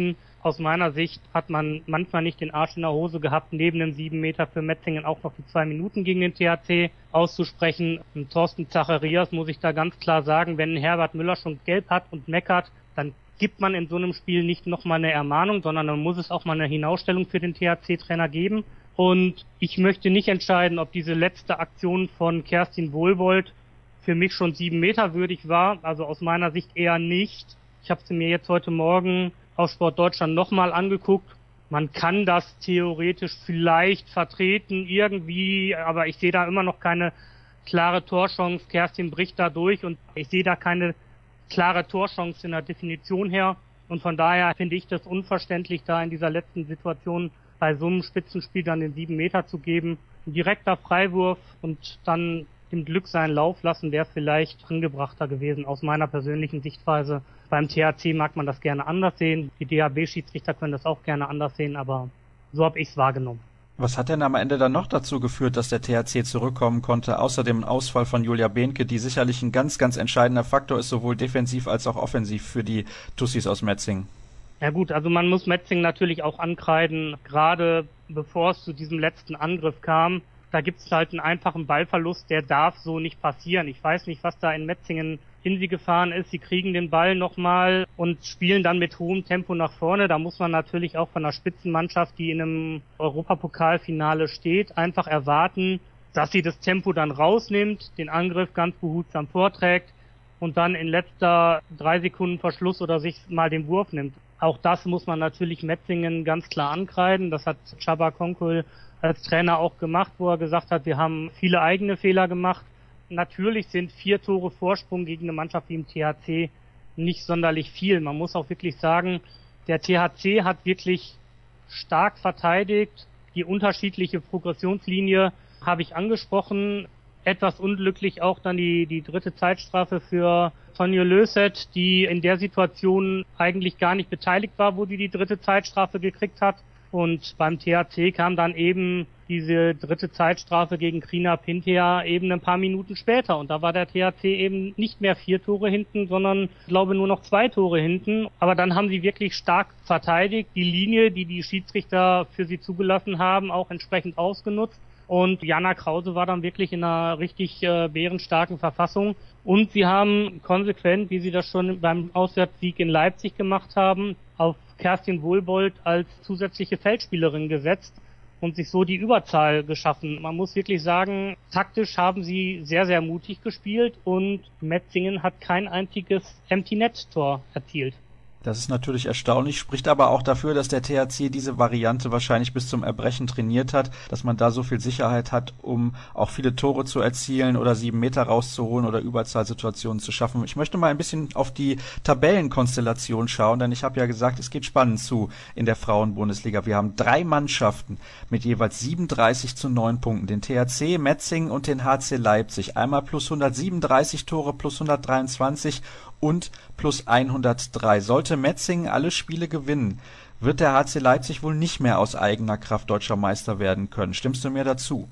Speaker 2: Aus meiner Sicht hat man manchmal nicht den Arsch in der Hose gehabt, neben dem 7 Meter für Metzingen auch noch die 2 Minuten gegen den THC auszusprechen. Und Thorsten Zacharias muss ich da ganz klar sagen, wenn Herbert Müller schon gelb hat und meckert, dann gibt man in so einem Spiel nicht nochmal eine Ermahnung, sondern dann muss es auch mal eine Hinausstellung für den THC-Trainer geben. Und ich möchte nicht entscheiden, ob diese letzte Aktion von Kerstin Wohlbold für mich schon 7 Meter würdig war. Also aus meiner Sicht eher nicht. Ich habe sie mir jetzt heute Morgen auf Sport Deutschland nochmal angeguckt. Man kann das theoretisch vielleicht vertreten irgendwie, aber ich sehe da immer noch keine klare Torchance. Kerstin bricht da durch und ich sehe da keine klare Torchance in der Definition her. Und von daher finde ich das unverständlich, da in dieser letzten Situation bei so einem Spitzenspiel dann den 7 Meter zu geben. Ein direkter Freiwurf und dann dem Glück seinen Lauf lassen, wäre vielleicht angebrachter gewesen aus meiner persönlichen Sichtweise. Beim THC mag man das gerne anders sehen. Die DHB-Schiedsrichter können das auch gerne anders sehen, aber so habe ich es wahrgenommen.
Speaker 3: Was hat denn am Ende dann noch dazu geführt, dass der THC zurückkommen konnte, außer dem Ausfall von Julia Behnke, die sicherlich ein ganz, ganz entscheidender Faktor ist, sowohl defensiv als auch offensiv für die Tussis aus Metzingen?
Speaker 2: Ja gut, also man muss Metzingen natürlich auch ankreiden, gerade bevor es zu diesem letzten Angriff kam. Da gibt es halt einen einfachen Ballverlust, der darf so nicht passieren. Ich weiß nicht, was da in Metzingen in sie gefahren ist. Sie kriegen den Ball nochmal und spielen dann mit hohem Tempo nach vorne. Da muss man natürlich auch von einer Spitzenmannschaft, die in einem Europapokalfinale steht, einfach erwarten, dass sie das Tempo dann rausnimmt, den Angriff ganz behutsam vorträgt und dann in letzter 3 Sekunden Verschluss oder sich mal den Wurf nimmt. Auch das muss man natürlich Metzingen ganz klar ankreiden. Das hat Csaba Konkol als Trainer auch gemacht, wo er gesagt hat, wir haben viele eigene Fehler gemacht. Natürlich sind 4 Tore Vorsprung gegen eine Mannschaft wie im THC nicht sonderlich viel. Man muss auch wirklich sagen, der THC hat wirklich stark verteidigt. Die unterschiedliche Progressionslinie habe ich angesprochen. Etwas unglücklich auch dann die dritte Zeitstrafe für Tonje Löset, die in der Situation eigentlich gar nicht beteiligt war, wo die dritte Zeitstrafe gekriegt hat. Und beim THC kam dann eben diese dritte Zeitstrafe gegen Krina Pintea eben ein paar Minuten später. Und da war der THC eben nicht mehr 4 Tore hinten, sondern ich glaube nur noch 2 Tore hinten. Aber dann haben sie wirklich stark verteidigt, die Linie, die die Schiedsrichter für sie zugelassen haben, auch entsprechend ausgenutzt. Und Jana Krause war dann wirklich in einer richtig bärenstarken Verfassung. Und sie haben konsequent, wie sie das schon beim Auswärtssieg in Leipzig gemacht haben, auf Kerstin Wohlbold als zusätzliche Feldspielerin gesetzt und sich so die Überzahl geschaffen. Man muss wirklich sagen, taktisch haben sie sehr, sehr mutig gespielt und Metzingen hat kein einziges Empty-Net-Tor erzielt.
Speaker 3: Das ist natürlich erstaunlich, spricht aber auch dafür, dass der THC diese Variante wahrscheinlich bis zum Erbrechen trainiert hat, dass man da so viel Sicherheit hat, um auch viele Tore zu erzielen oder 7 Meter rauszuholen oder Überzahlsituationen zu schaffen. Ich möchte mal ein bisschen auf die Tabellenkonstellation schauen, denn ich habe ja gesagt, es geht spannend zu in der Frauenbundesliga. Wir haben 3 Mannschaften mit jeweils 37:9 Punkten, den THC, Metzingen und den HC Leipzig. Einmal plus 137 Tore, plus 123 und plus 103. Sollte Metzingen alle Spiele gewinnen, wird der HC Leipzig wohl nicht mehr aus eigener Kraft deutscher Meister werden können. Stimmst du mir dazu?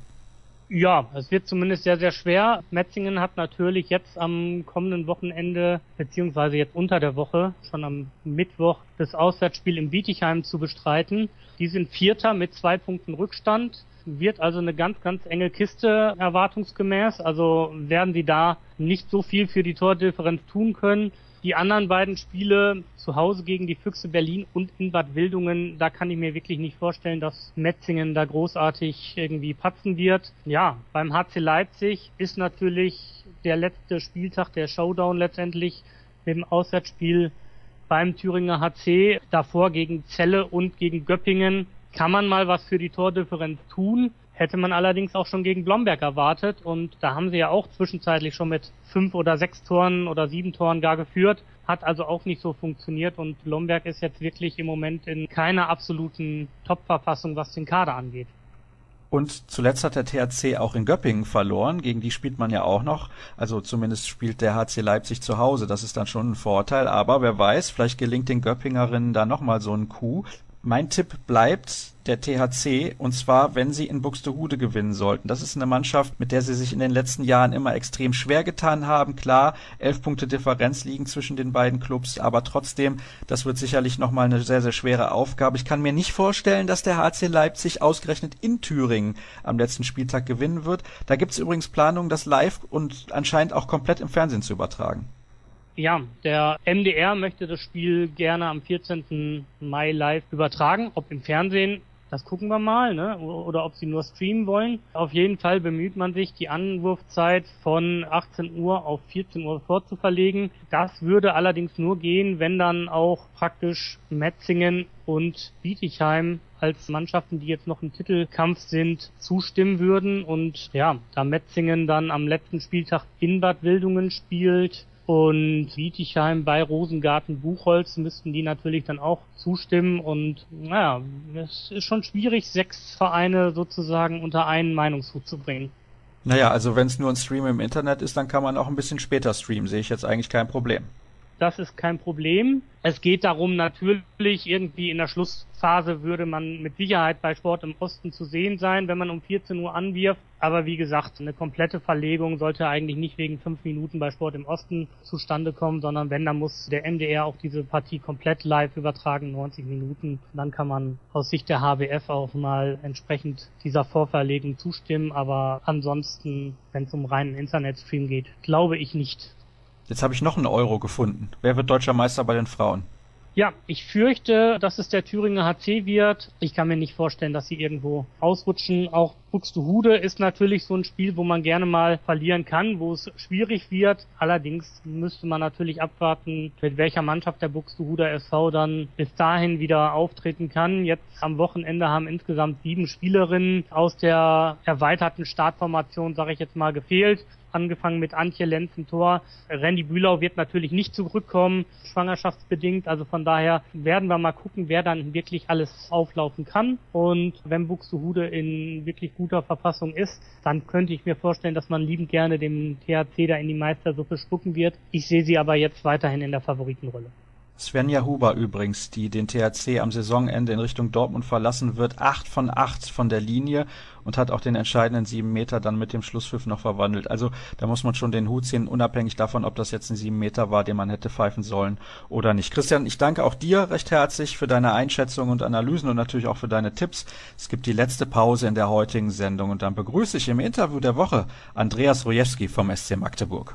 Speaker 2: Ja, es wird zumindest sehr, sehr schwer. Metzingen hat natürlich jetzt am kommenden Wochenende, beziehungsweise jetzt unter der Woche, schon am Mittwoch, das Auswärtsspiel in Bietigheim zu bestreiten. Die sind Vierter mit 2 Punkten Rückstand. Wird also eine ganz, ganz enge Kiste erwartungsgemäß. Also werden sie da nicht so viel für die Tordifferenz tun können. Die anderen beiden Spiele zu Hause gegen die Füchse Berlin und in Bad Wildungen, da kann ich mir wirklich nicht vorstellen, dass Metzingen da großartig irgendwie patzen wird. Ja, beim HC Leipzig ist natürlich der letzte Spieltag, der Showdown letztendlich mit dem Auswärtsspiel beim Thüringer HC. Davor gegen Celle und gegen Göppingen kann man mal was für die Tordifferenz tun. Hätte man allerdings auch schon gegen Blomberg erwartet. Und da haben sie ja auch zwischenzeitlich schon mit 5 oder 6 Toren oder 7 Toren gar geführt. Hat also auch nicht so funktioniert. Und Blomberg ist jetzt wirklich im Moment in keiner absoluten Top-Verfassung, was den Kader angeht.
Speaker 3: Und zuletzt hat der THC auch in Göppingen verloren. Gegen die spielt man ja auch noch. Also zumindest spielt der HC Leipzig zu Hause. Das ist dann schon ein Vorteil. Aber wer weiß, vielleicht gelingt den Göppingerinnen da nochmal so ein Coup. Mein Tipp bleibt der THC, und zwar, wenn sie in Buxtehude gewinnen sollten. Das ist eine Mannschaft, mit der sie sich in den letzten Jahren immer extrem schwer getan haben. Klar, 11 Punkte Differenz liegen zwischen den beiden Clubs, aber trotzdem, das wird sicherlich nochmal eine sehr, sehr schwere Aufgabe. Ich kann mir nicht vorstellen, dass der HC Leipzig ausgerechnet in Thüringen am letzten Spieltag gewinnen wird. Da gibt es übrigens Planungen, das live und anscheinend auch komplett im Fernsehen zu übertragen.
Speaker 2: Ja, der MDR möchte das Spiel gerne am 14. Mai live übertragen. Ob im Fernsehen, das gucken wir mal, ne? Oder ob sie nur streamen wollen. Auf jeden Fall bemüht man sich, die Anwurfzeit von 18 Uhr auf 14 Uhr vorzuverlegen. Das würde allerdings nur gehen, wenn dann auch praktisch Metzingen und Bietigheim als Mannschaften, die jetzt noch im Titelkampf sind, zustimmen würden. Und ja, da Metzingen dann am letzten Spieltag in Bad Wildungen spielt und Bietigheim bei Rosengarten-Buchholz, müssten die natürlich dann auch zustimmen. Und naja, es ist schon schwierig, 6 Vereine sozusagen unter einen Meinungshut zu bringen.
Speaker 3: Naja, also wenn es nur ein Stream im Internet ist, dann kann man auch ein bisschen später streamen. Sehe ich jetzt eigentlich kein Problem.
Speaker 2: Das ist kein Problem. Es geht darum, natürlich irgendwie in der Schlussphase würde man mit Sicherheit bei Sport im Osten zu sehen sein, wenn man um 14 Uhr anwirft. Aber wie gesagt, eine komplette Verlegung sollte eigentlich nicht wegen 5 Minuten bei Sport im Osten zustande kommen, sondern wenn, dann muss der MDR auch diese Partie komplett live übertragen, 90 Minuten. Dann kann man aus Sicht der HBF auch mal entsprechend dieser Vorverlegung zustimmen. Aber ansonsten, wenn es um reinen Internetstream geht, glaube ich nicht.
Speaker 3: Jetzt habe ich noch einen Euro gefunden. Wer wird deutscher Meister bei den Frauen?
Speaker 2: Ja, ich fürchte, dass es der Thüringer HC wird. Ich kann mir nicht vorstellen, dass sie irgendwo ausrutschen. Auch Buxtehude ist natürlich so ein Spiel, wo man gerne mal verlieren kann, wo es schwierig wird. Allerdings müsste man natürlich abwarten, mit welcher Mannschaft der Buxtehuder SV dann bis dahin wieder auftreten kann. Jetzt am Wochenende haben insgesamt 7 Spielerinnen aus der erweiterten Startformation, sage ich jetzt mal, gefehlt. Angefangen mit Antje Lenz im Tor. Randy Bühlau wird natürlich nicht zurückkommen, schwangerschaftsbedingt. Also von daher werden wir mal gucken, wer dann wirklich alles auflaufen kann. Und wenn Buxtehude in wirklich guter Verfassung ist, dann könnte ich mir vorstellen, dass man liebend gerne dem THC da in die Meistersuppe spucken wird. Ich sehe sie aber jetzt weiterhin in der Favoritenrolle.
Speaker 3: Svenja Huber übrigens, die den THC am Saisonende in Richtung Dortmund verlassen wird, 8 von 8 von der Linie und hat auch den entscheidenden 7 Meter dann mit dem Schlusspfiff noch verwandelt. Also da muss man schon den Hut ziehen, unabhängig davon, ob das jetzt ein 7 Meter war, den man hätte pfeifen sollen oder nicht. Christian, ich danke auch dir recht herzlich für deine Einschätzungen und Analysen und natürlich auch für deine Tipps. Es gibt die letzte Pause in der heutigen Sendung und dann begrüße ich im Interview der Woche Andreas Rojewski vom SC Magdeburg.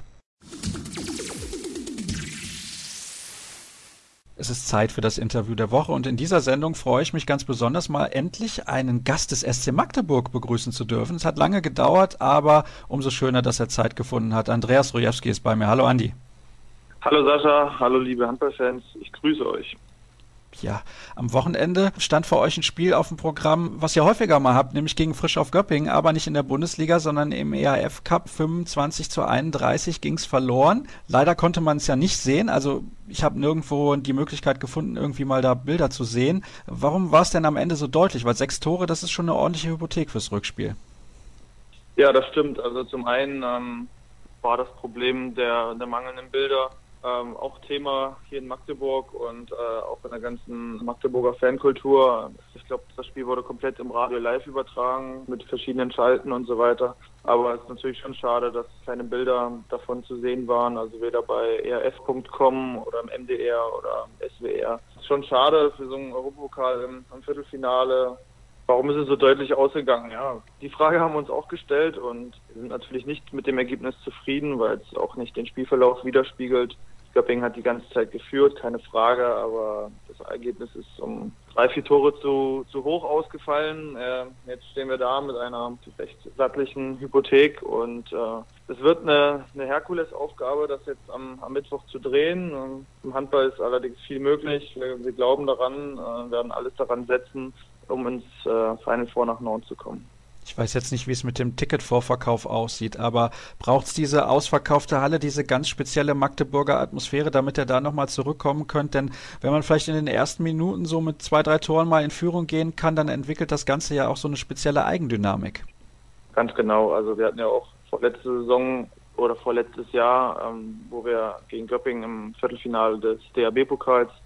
Speaker 3: Es ist Zeit für das Interview der Woche und in dieser Sendung freue ich mich ganz besonders mal endlich einen Gast des SC Magdeburg begrüßen zu dürfen. Es hat lange gedauert, aber umso schöner, dass er Zeit gefunden hat. Andreas Rojewski ist bei mir. Hallo Andi.
Speaker 5: Hallo Sascha, hallo liebe Handballfans, ich grüße euch.
Speaker 3: Ja, am Wochenende stand für euch ein Spiel auf dem Programm, was ihr häufiger mal habt, nämlich gegen Frisch auf Göppingen, aber nicht in der Bundesliga, sondern im EHF Cup. 25:31 ging es verloren. Leider konnte man es ja nicht sehen, also ich habe nirgendwo die Möglichkeit gefunden, irgendwie mal da Bilder zu sehen. Warum war es denn am Ende so deutlich? Weil 6 Tore, das ist schon eine ordentliche Hypothek fürs Rückspiel.
Speaker 5: Ja, das stimmt. Also zum einen war das Problem der mangelnden Bilder auch Thema hier in Magdeburg und auch in der ganzen Magdeburger Fankultur. Ich glaube, das Spiel wurde komplett im Radio live übertragen mit verschiedenen Schalten und so weiter. Aber es ist natürlich schon schade, dass keine Bilder davon zu sehen waren, also weder bei erf.com oder im MDR oder im SWR. Es ist schon schade für so einen Europapokal im Viertelfinale. Warum ist es so deutlich ausgegangen? Ja, die Frage haben wir uns auch gestellt und wir sind natürlich nicht mit dem Ergebnis zufrieden, weil es auch nicht den Spielverlauf widerspiegelt. Göppingen hat die ganze Zeit geführt, keine Frage, aber das Ergebnis ist um 3-4 Tore zu hoch ausgefallen. Jetzt stehen wir da mit einer recht sattlichen Hypothek und es wird eine Herkulesaufgabe, das jetzt am Mittwoch zu drehen. Im Handball ist allerdings viel möglich. Wir glauben daran, werden alles daran setzen, um ins Final Four nach Norden zu kommen.
Speaker 3: Ich weiß jetzt nicht, wie es mit dem Ticketvorverkauf aussieht, aber braucht es diese ausverkaufte Halle, diese ganz spezielle Magdeburger Atmosphäre, damit er da nochmal zurückkommen könnte? Denn wenn man vielleicht in den ersten Minuten so mit 2-3 Toren mal in Führung gehen kann, dann entwickelt das Ganze ja auch so eine spezielle Eigendynamik.
Speaker 5: Ganz genau. Also wir hatten ja auch vorletzte Saison oder vorletztes Jahr, wo wir gegen Göppingen im Viertelfinale des DHB-Pokals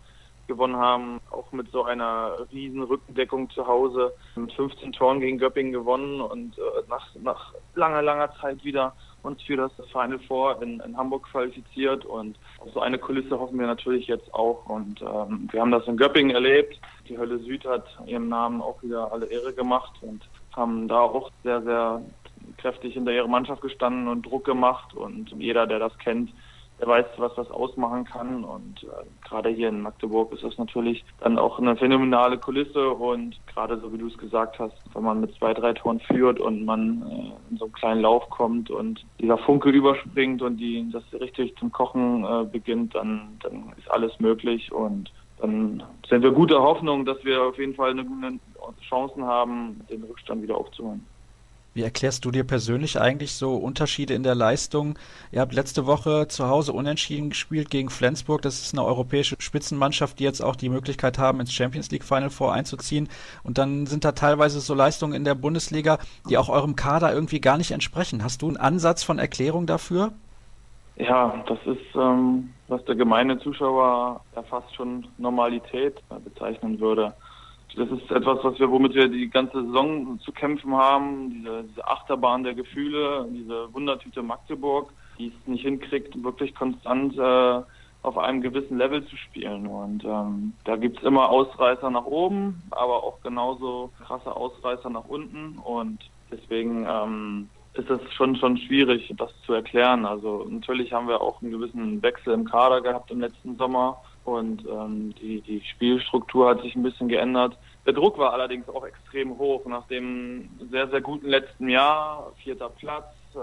Speaker 5: gewonnen haben, auch mit so einer riesen Rückendeckung zu Hause, mit 15 Toren gegen Göppingen gewonnen und nach langer Zeit wieder uns für das Final Four in Hamburg qualifiziert, und auf so eine Kulisse hoffen wir natürlich jetzt auch, und wir haben das in Göppingen erlebt. Die Hölle Süd hat ihrem Namen auch wieder alle Ehre gemacht und haben da auch sehr, sehr kräftig hinter ihrer Mannschaft gestanden und Druck gemacht, und jeder, der das kennt, der weiß, was das ausmachen kann, und gerade hier in Magdeburg ist das natürlich dann auch eine phänomenale Kulisse, und gerade so wie du es gesagt hast, wenn man mit 2-3 Toren führt und man in so einen kleinen Lauf kommt und dieser Funke überspringt und das richtig zum Kochen beginnt, dann ist alles möglich, und dann sind wir guter Hoffnung, dass wir auf jeden Fall eine Chancen haben, den Rückstand wieder aufzuholen.
Speaker 3: Wie erklärst du dir persönlich eigentlich so Unterschiede in der Leistung? Ihr habt letzte Woche zu Hause unentschieden gespielt gegen Flensburg. Das ist eine europäische Spitzenmannschaft, die jetzt auch die Möglichkeit haben, ins Champions League Final Four einzuziehen. Und dann sind da teilweise so Leistungen in der Bundesliga, die auch eurem Kader irgendwie gar nicht entsprechen. Hast du einen Ansatz von Erklärung dafür?
Speaker 5: Ja, das ist, was der gemeine Zuschauer ja fast schon Normalität bezeichnen würde. Das ist etwas, womit wir die ganze Saison zu kämpfen haben, diese Achterbahn der Gefühle, diese Wundertüte Magdeburg, die es nicht hinkriegt, wirklich konstant auf einem gewissen Level zu spielen. Und da gibt's immer Ausreißer nach oben, aber auch genauso krasse Ausreißer nach unten. Und deswegen ist es schon schwierig, das zu erklären. Also natürlich haben wir auch einen gewissen Wechsel im Kader gehabt im letzten Sommer. Und die Spielstruktur hat sich ein bisschen geändert. Der Druck war allerdings auch extrem hoch. Nach dem sehr, sehr guten letzten Jahr, 4. Platz,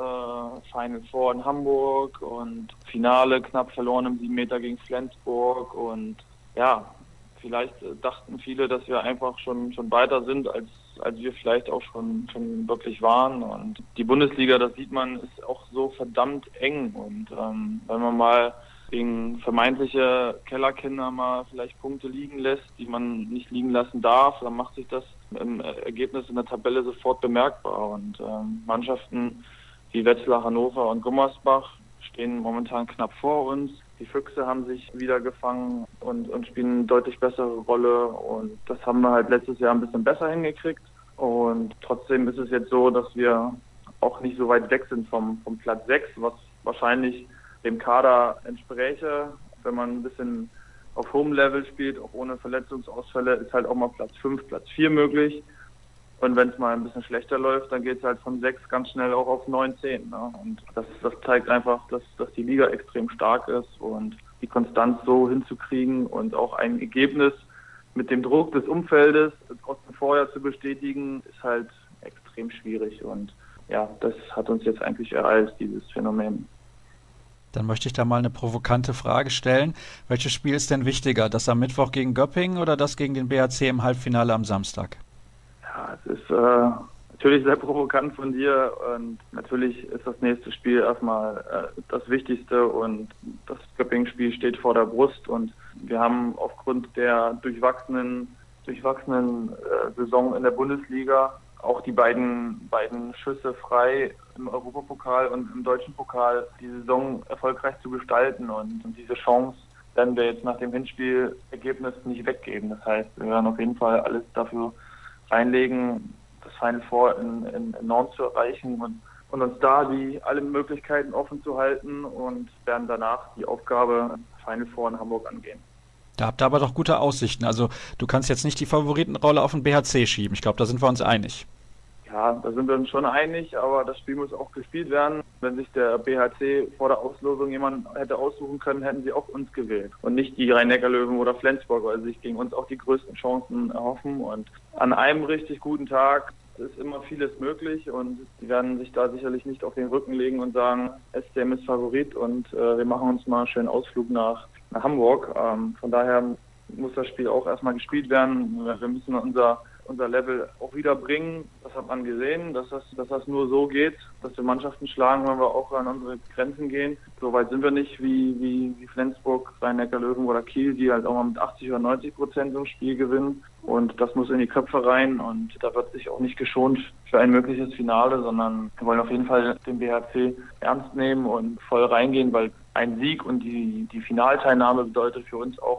Speaker 5: Final Four in Hamburg und Finale knapp verloren im 7 Meter gegen Flensburg. Und ja, vielleicht dachten viele, dass wir einfach schon weiter sind, als wir vielleicht auch schon wirklich waren. Und die Bundesliga, das sieht man, ist auch so verdammt eng. Und wenn man mal gegen vermeintliche Kellerkinder mal vielleicht Punkte liegen lässt, die man nicht liegen lassen darf, dann macht sich das im Ergebnis in der Tabelle sofort bemerkbar. Und Mannschaften wie Wetzlar, Hannover und Gummersbach stehen momentan knapp vor uns. Die Füchse haben sich wieder gefangen und spielen eine deutlich bessere Rolle, und das haben wir halt letztes Jahr ein bisschen besser hingekriegt. Und trotzdem ist es jetzt so, dass wir auch nicht so weit weg sind vom Platz 6, was wahrscheinlich dem Kader entspräche. Wenn man ein bisschen auf hohem Level spielt, auch ohne Verletzungsausfälle, ist halt auch mal Platz 5, Platz 4 möglich. Und wenn es mal ein bisschen schlechter läuft, dann geht es halt von 6 ganz schnell auch auf 9, 10. Ne? Und das zeigt einfach, dass die Liga extrem stark ist, und die Konstanz so hinzukriegen und auch ein Ergebnis mit dem Druck des Umfeldes aus dem Vorjahr zu bestätigen, ist halt extrem schwierig. Und ja, das hat uns jetzt eigentlich ereilt, dieses Phänomen.
Speaker 3: Dann möchte ich da mal eine provokante Frage stellen. Welches Spiel ist denn wichtiger? Das am Mittwoch gegen Göppingen oder das gegen den BHC im Halbfinale am Samstag?
Speaker 5: Ja, es ist natürlich sehr provokant von dir, und natürlich ist das nächste Spiel erstmal das Wichtigste, und das Göppingen-Spiel steht vor der Brust, und wir haben aufgrund der durchwachsenen Saison in der Bundesliga auch die beiden Schüsse frei im Europapokal und im deutschen Pokal, die Saison erfolgreich zu gestalten, und diese Chance werden wir jetzt nach dem Hinspielergebnis nicht weggeben. Das heißt, wir werden auf jeden Fall alles dafür reinlegen, das Final Four in Nord zu erreichen und uns da alle Möglichkeiten offen zu halten, und werden danach die Aufgabe Final Four in Hamburg angehen.
Speaker 3: Da habt ihr aber doch gute Aussichten. Also du kannst jetzt nicht die Favoritenrolle auf den BHC schieben. Ich glaube, da sind wir uns einig.
Speaker 5: Ja, da sind wir uns schon einig, aber das Spiel muss auch gespielt werden. Wenn sich der BHC vor der Auslosung jemanden hätte aussuchen können, hätten sie auch uns gewählt und nicht die Rhein-Neckar-Löwen oder Flensburg, weil sie sich gegen uns auch die größten Chancen erhoffen. Und an einem richtig guten Tag ist immer vieles möglich, und die werden sich da sicherlich nicht auf den Rücken legen und sagen, SCM ist Favorit und wir machen uns mal einen schönen Ausflug nach Hamburg. Von daher muss das Spiel auch erstmal gespielt werden. Wir müssen unser Level auch wieder bringen. Das hat man gesehen, dass das nur so geht, dass wir Mannschaften schlagen, wenn wir auch an unsere Grenzen gehen. So weit sind wir nicht wie Flensburg, Rhein-Neckar-Löwen oder Kiel, die halt auch mal mit 80 oder 90% so ein Spiel gewinnen. Und das muss in die Köpfe rein, und da wird sich auch nicht geschont für ein mögliches Finale, sondern wir wollen auf jeden Fall den BHC ernst nehmen und voll reingehen, weil ein Sieg und die Finalteilnahme bedeutet für uns auch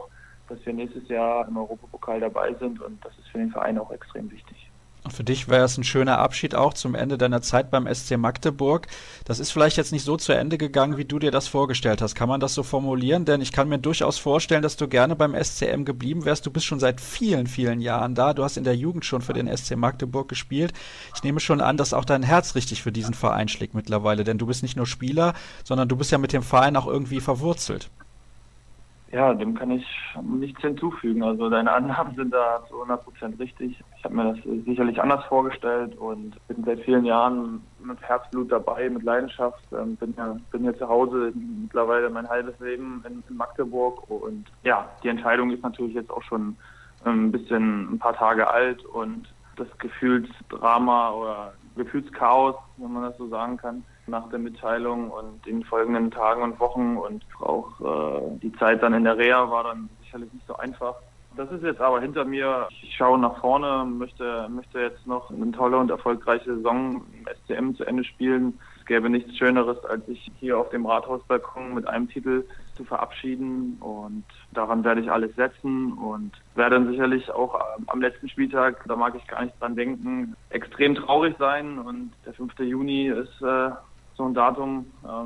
Speaker 5: dass wir nächstes Jahr im Europapokal dabei sind und das ist für den Verein auch extrem wichtig.
Speaker 3: Und für dich wäre es ein schöner Abschied auch zum Ende deiner Zeit beim SC Magdeburg. Das ist vielleicht jetzt nicht so zu Ende gegangen, wie du dir das vorgestellt hast. Kann man das so formulieren? Denn ich kann mir durchaus vorstellen, dass du gerne beim SCM geblieben wärst. Du bist schon seit vielen, vielen Jahren da. Du hast in der Jugend schon für den SC Magdeburg gespielt. Ich nehme schon an, dass auch dein Herz richtig für diesen Verein schlägt mittlerweile. Denn du bist nicht nur Spieler, sondern du bist ja mit dem Verein auch irgendwie verwurzelt.
Speaker 5: Ja, dem kann ich nichts hinzufügen. Also deine Annahmen sind da zu 100% richtig. Ich habe mir das sicherlich anders vorgestellt und bin seit vielen Jahren mit Herzblut dabei, mit Leidenschaft. Bin hier zu Hause mittlerweile mein halbes Leben in Magdeburg. Und ja, die Entscheidung ist natürlich jetzt auch schon ein paar Tage alt und das Gefühlsdrama oder Gefühlschaos, wenn man das so sagen kann, nach der Mitteilung und den folgenden Tagen und Wochen und auch die Zeit dann in der Reha war dann sicherlich nicht so einfach. Das ist jetzt aber hinter mir. Ich schaue nach vorne, möchte jetzt noch eine tolle und erfolgreiche Saison im SCM zu Ende spielen. Es gäbe nichts Schöneres, als sich hier auf dem Rathausbalkon mit einem Titel zu verabschieden und daran werde ich alles setzen und werde dann sicherlich auch am letzten Spieltag, da mag ich gar nicht dran denken, extrem traurig sein und der 5. Juni ist so ein Datum,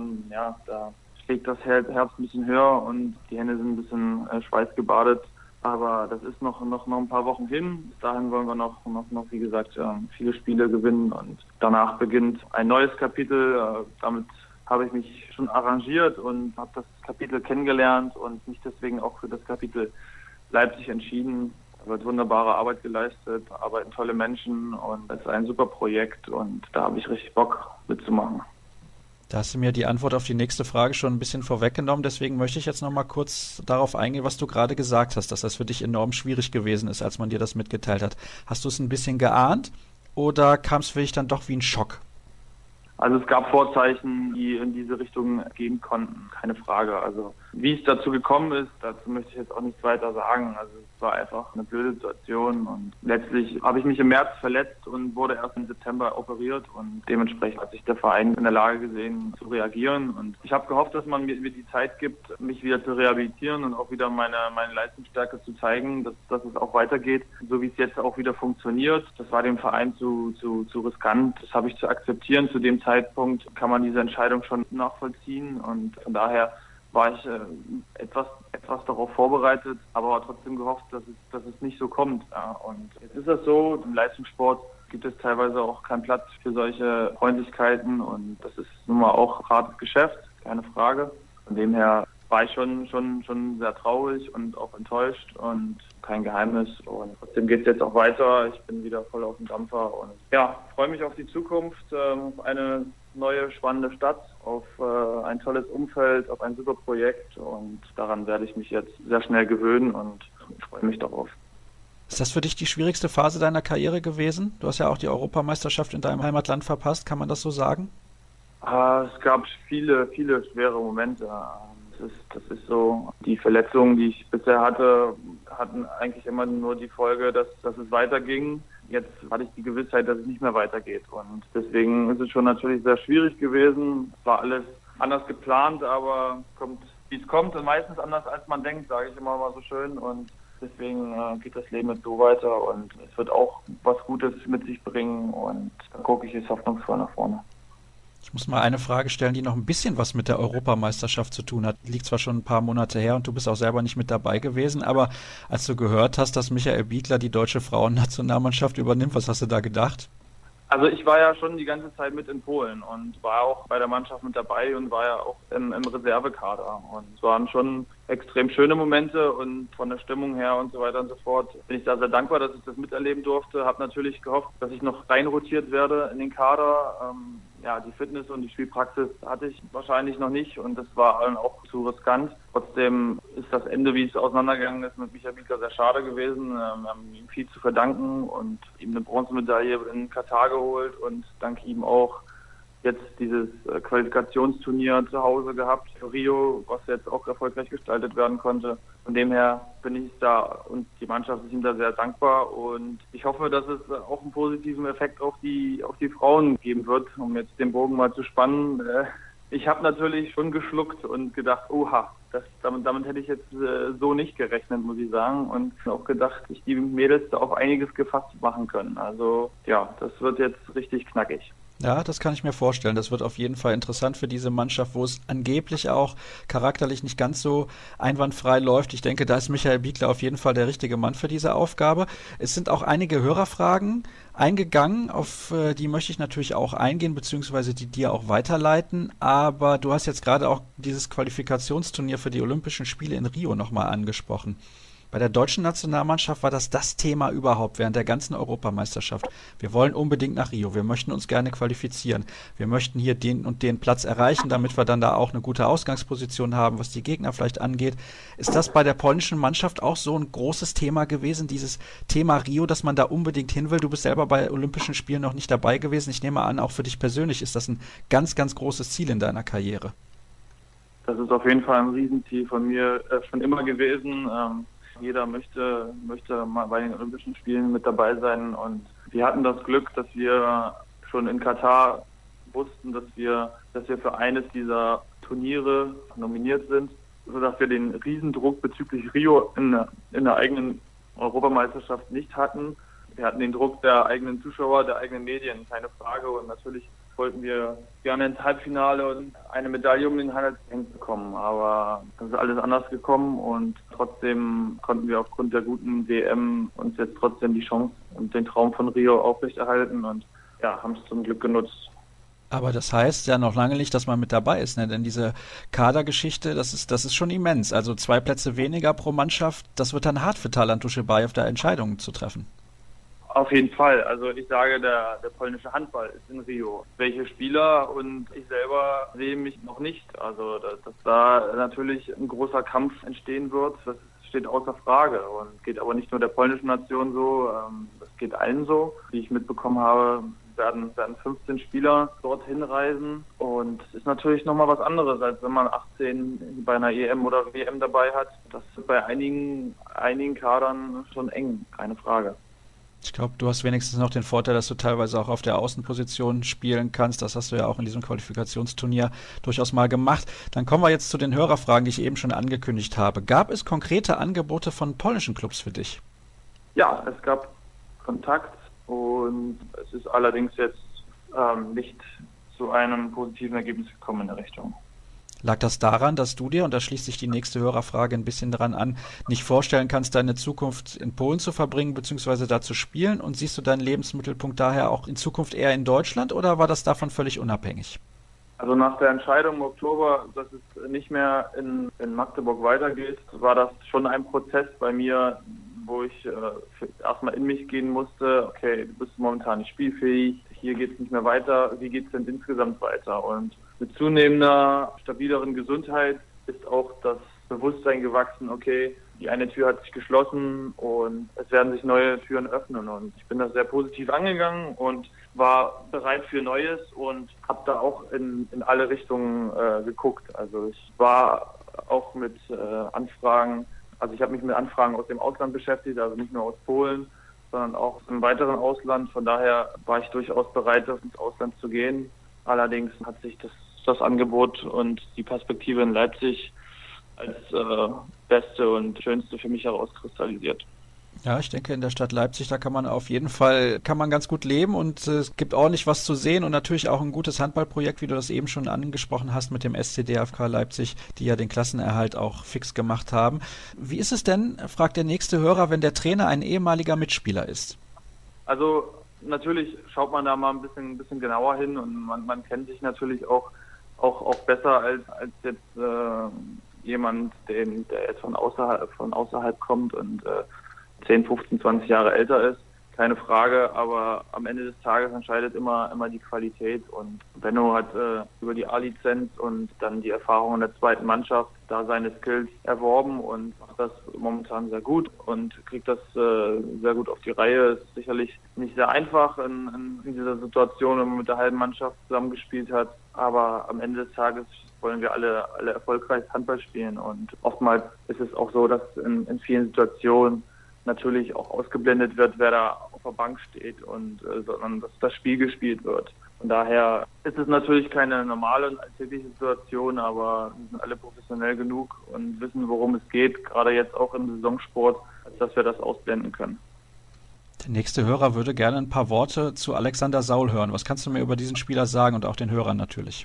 Speaker 5: da schlägt das Herz ein bisschen höher und die Hände sind ein bisschen schweißgebadet. Aber das ist noch ein paar Wochen hin. Bis dahin wollen wir noch wie gesagt, viele Spiele gewinnen und danach beginnt ein neues Kapitel. Damit habe ich mich schon arrangiert und habe das Kapitel kennengelernt und mich deswegen auch für das Kapitel Leipzig entschieden. Da wird wunderbare Arbeit geleistet, arbeiten tolle Menschen und es ist ein super Projekt und da habe ich richtig Bock mitzumachen.
Speaker 3: Da hast du mir die Antwort auf die nächste Frage schon ein bisschen vorweggenommen. Deswegen möchte ich jetzt noch mal kurz darauf eingehen, was du gerade gesagt hast, dass das für dich enorm schwierig gewesen ist, als man dir das mitgeteilt hat. Hast du es ein bisschen geahnt oder kam es für dich dann doch wie ein Schock?
Speaker 5: Also es gab Vorzeichen, die in diese Richtung gehen konnten, keine Frage. Also wie es dazu gekommen ist, dazu möchte ich jetzt auch nichts weiter sagen. Also es war einfach eine blöde Situation und letztlich habe ich mich im März verletzt und wurde erst im September operiert und dementsprechend hat sich der Verein in der Lage gesehen zu reagieren und ich habe gehofft, dass man mir die Zeit gibt, mich wieder zu rehabilitieren und auch wieder meine Leistungsstärke zu zeigen, dass es auch weitergeht, so wie es jetzt auch wieder funktioniert. Das war dem Verein zu riskant, das habe ich zu akzeptieren. Zu dem Zeitpunkt kann man diese Entscheidung schon nachvollziehen und von daher war ich etwas darauf vorbereitet, aber trotzdem gehofft, dass es nicht so kommt. Ja. Und jetzt ist das so, im Leistungssport gibt es teilweise auch keinen Platz für solche Freundlichkeiten und das ist nun mal auch hartes Geschäft, keine Frage. Von dem her war ich schon sehr traurig und auch enttäuscht und kein Geheimnis. Und trotzdem geht es jetzt auch weiter. Ich bin wieder voll auf dem Dampfer und ja, freue mich auf die Zukunft, auf eine neue, spannende Stadt, auf ein tolles Umfeld, auf ein super Projekt und daran werde ich mich jetzt sehr schnell gewöhnen und freue mich darauf.
Speaker 3: Ist das für dich die schwierigste Phase deiner Karriere gewesen? Du hast ja auch die Europameisterschaft in deinem Heimatland verpasst, kann man das so sagen?
Speaker 5: Es gab viele schwere Momente. Das ist so, die Verletzungen, die ich bisher hatte, hatten eigentlich immer nur die Folge, dass es weiterging. Jetzt hatte ich die Gewissheit, dass es nicht mehr weitergeht. Und deswegen ist es schon natürlich sehr schwierig gewesen. Es war alles anders geplant, aber kommt, wie es kommt, und meistens anders, als man denkt, sage ich immer mal so schön. Und deswegen geht das Leben jetzt so weiter und es wird auch was Gutes mit sich bringen. Und da gucke ich jetzt hoffnungsvoll nach vorne.
Speaker 3: Ich muss mal eine Frage stellen, die noch ein bisschen was mit der Europameisterschaft zu tun hat. Liegt zwar schon ein paar Monate her und du bist auch selber nicht mit dabei gewesen, aber als du gehört hast, dass Michael Biegler die deutsche Frauennationalmannschaft übernimmt, was hast du da gedacht?
Speaker 5: Also ich war ja schon die ganze Zeit mit in Polen und war auch bei der Mannschaft mit dabei und war ja auch im Reservekader. Und es waren schon extrem schöne Momente und von der Stimmung her und so weiter und so fort bin ich da sehr dankbar, dass ich das miterleben durfte. Habe natürlich gehofft, dass ich noch reinrotiert werde in den Kader. Die Fitness und die Spielpraxis hatte ich wahrscheinlich noch nicht und das war dann auch zu riskant. Trotzdem ist das Ende, wie es auseinandergegangen ist, mit Michael Biegler sehr schade gewesen. Wir haben ihm viel zu verdanken und ihm eine Bronzemedaille in Katar geholt und dank ihm auch jetzt dieses Qualifikationsturnier zu Hause gehabt für Rio, was jetzt auch erfolgreich gestaltet werden konnte. Von dem her bin ich da und die Mannschaft ist ihm da sehr dankbar und ich hoffe, dass es auch einen positiven Effekt auf die Frauen geben wird, um jetzt den Bogen mal zu spannen. Ich habe natürlich schon geschluckt und gedacht, oha, damit hätte ich jetzt so nicht gerechnet, muss ich sagen. Und auch gedacht, dass die Mädels da auf einiges gefasst machen können. Also ja, das wird jetzt richtig knackig.
Speaker 3: Ja, das kann ich mir vorstellen. Das wird auf jeden Fall interessant für diese Mannschaft, wo es angeblich auch charakterlich nicht ganz so einwandfrei läuft. Ich denke, da ist Michael Biegler auf jeden Fall der richtige Mann für diese Aufgabe. Es sind auch einige Hörerfragen eingegangen, auf die möchte ich natürlich auch eingehen, beziehungsweise die dir auch weiterleiten. Aber du hast jetzt gerade auch dieses Qualifikationsturnier für die Olympischen Spiele in Rio nochmal angesprochen. Bei der deutschen Nationalmannschaft war das Thema überhaupt während der ganzen Europameisterschaft. Wir wollen unbedingt nach Rio, wir möchten uns gerne qualifizieren. Wir möchten hier den und den Platz erreichen, damit wir dann da auch eine gute Ausgangsposition haben, was die Gegner vielleicht angeht. Ist das bei der polnischen Mannschaft auch so ein großes Thema gewesen, dieses Thema Rio, dass man da unbedingt hin will? Du bist selber bei Olympischen Spielen noch nicht dabei gewesen. Ich nehme an, auch für dich persönlich ist das ein ganz, ganz großes Ziel in deiner Karriere.
Speaker 5: Das ist auf jeden Fall ein Riesenziel von mir schon immer gewesen. Jeder möchte mal bei den Olympischen Spielen mit dabei sein und wir hatten das Glück, dass wir schon in Katar wussten, dass wir für eines dieser Turniere nominiert sind, sodass wir den Riesendruck bezüglich Rio in der eigenen Europameisterschaft nicht hatten. Wir hatten den Druck der eigenen Zuschauer, der eigenen Medien, keine Frage, und natürlich wollten wir gerne ins Halbfinale und eine Medaille um den Handelsring bekommen. Aber das ist alles anders gekommen und trotzdem konnten wir aufgrund der guten WM uns jetzt trotzdem die Chance und den Traum von Rio aufrechterhalten und ja, haben es zum Glück genutzt.
Speaker 3: Aber das heißt ja noch lange nicht, dass man mit dabei ist, ne? Denn diese Kadergeschichte, das ist schon immens. Also 2 Plätze weniger pro Mannschaft, das wird dann hart für Talant Duschebaj, da Entscheidungen zu treffen.
Speaker 5: Auf jeden Fall. Also ich sage, der polnische Handball ist in Rio. Welche Spieler und ich selber sehe mich noch nicht. Also dass da natürlich ein großer Kampf entstehen wird, das steht außer Frage. Und geht aber nicht nur der polnischen Nation so, das geht allen so. Wie ich mitbekommen habe, werden 15 Spieler dorthin reisen. Und es ist natürlich nochmal was anderes, als wenn man 18 bei einer EM oder WM dabei hat. Das ist bei einigen Kadern schon eng, keine Frage.
Speaker 3: Ich glaube, du hast wenigstens noch den Vorteil, dass du teilweise auch auf der Außenposition spielen kannst. Das hast du ja auch in diesem Qualifikationsturnier durchaus mal gemacht. Dann kommen wir jetzt zu den Hörerfragen, die ich eben schon angekündigt habe. Gab es konkrete Angebote von polnischen Clubs für dich?
Speaker 5: Ja, es gab Kontakt und es ist allerdings jetzt nicht zu einem positiven Ergebnis gekommen in der Richtung.
Speaker 3: Lag das daran, dass du dir, und da schließt sich die nächste Hörerfrage ein bisschen dran an, nicht vorstellen kannst, deine Zukunft in Polen zu verbringen bzw. da zu spielen? Und siehst du deinen Lebensmittelpunkt daher auch in Zukunft eher in Deutschland oder war das davon völlig unabhängig?
Speaker 5: Also nach der Entscheidung im Oktober, dass es nicht mehr in Magdeburg weitergeht, war das schon ein Prozess bei mir, wo ich erstmal in mich gehen musste. Okay, du bist momentan nicht spielfähig, hier geht es nicht mehr weiter, wie geht es denn insgesamt weiter? Und mit zunehmender, stabileren Gesundheit ist auch das Bewusstsein gewachsen, okay, die eine Tür hat sich geschlossen und es werden sich neue Türen öffnen. Und ich bin da sehr positiv angegangen und war bereit für Neues und habe da auch in alle Richtungen geguckt. Also ich war auch mit Anfragen, also ich habe mich mit Anfragen aus dem Ausland beschäftigt, also nicht nur aus Polen, sondern auch im weiteren Ausland. Von daher war ich durchaus bereit, ins Ausland zu gehen. Allerdings hat sich das Angebot und die Perspektive in Leipzig als beste und schönste für mich herauskristallisiert.
Speaker 3: Ja, ich denke, in der Stadt Leipzig, da kann man auf jeden Fall, ganz gut leben und es gibt ordentlich was zu sehen und natürlich auch ein gutes Handballprojekt, wie du das eben schon angesprochen hast mit dem SC DFK Leipzig, die ja den Klassenerhalt auch fix gemacht haben. Wie ist es denn, fragt der nächste Hörer, wenn der Trainer ein ehemaliger Mitspieler ist?
Speaker 5: Also natürlich schaut man da mal ein bisschen genauer hin und man kennt sich natürlich auch besser als jetzt jemand, der jetzt von außerhalb kommt und 10, 15, 20 Jahre älter ist, keine Frage, aber am Ende des Tages entscheidet immer die Qualität und Benno hat über die A-Lizenz und dann die Erfahrung in der zweiten Mannschaft da seine Skills erworben und macht das momentan sehr gut und kriegt das sehr gut auf die Reihe. Ist sicherlich nicht sehr einfach in dieser Situation, wenn man mit der halben Mannschaft zusammengespielt hat, aber am Ende des Tages wollen wir alle erfolgreich Handball spielen und oftmals ist es auch so, dass in vielen Situationen natürlich auch ausgeblendet wird, wer da auf der Bank steht und sondern dass das Spiel gespielt wird. Von daher ist es natürlich keine normale und alltägliche Situation, aber wir sind alle professionell genug und wissen, worum es geht, gerade jetzt auch im Saisonsport, als dass wir das ausblenden können.
Speaker 3: Der nächste Hörer würde gerne ein paar Worte zu Alexander Saul hören. Was kannst du mir über diesen Spieler sagen und auch den Hörern natürlich?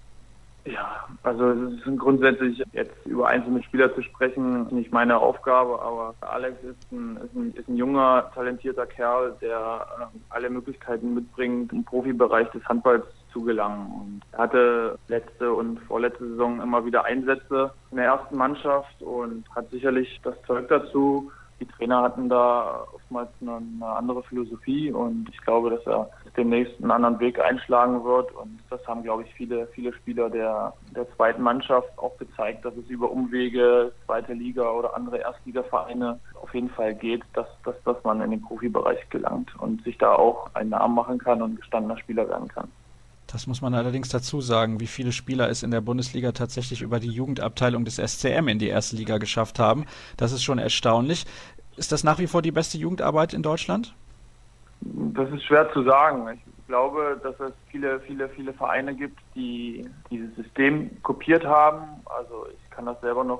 Speaker 5: Ja, also es ist grundsätzlich jetzt über einzelne Spieler zu sprechen, nicht meine Aufgabe, aber Alex ist ein junger, talentierter Kerl, der alle Möglichkeiten mitbringt, im Profibereich des Handballs zu gelangen. Und er hatte letzte und vorletzte Saison immer wieder Einsätze in der ersten Mannschaft und hat sicherlich das Zeug dazu. Die Trainer hatten da oftmals eine andere Philosophie und ich glaube, dass er demnächst einen anderen Weg einschlagen wird. Und das haben, glaube ich, viele Spieler der zweiten Mannschaft auch gezeigt, dass es über Umwege, zweite Liga oder andere Erstligavereine auf jeden Fall geht, dass man in den Profibereich gelangt und sich da auch einen Namen machen kann und gestandener Spieler werden kann.
Speaker 3: Das muss man allerdings dazu sagen, wie viele Spieler es in der Bundesliga tatsächlich über die Jugendabteilung des SCM in die erste Liga geschafft haben. Das ist schon erstaunlich. Ist das nach wie vor die beste Jugendarbeit in Deutschland?
Speaker 5: Das ist schwer zu sagen. Ich glaube, dass es viele Vereine gibt, die dieses System kopiert haben. Also ich kann mich da selber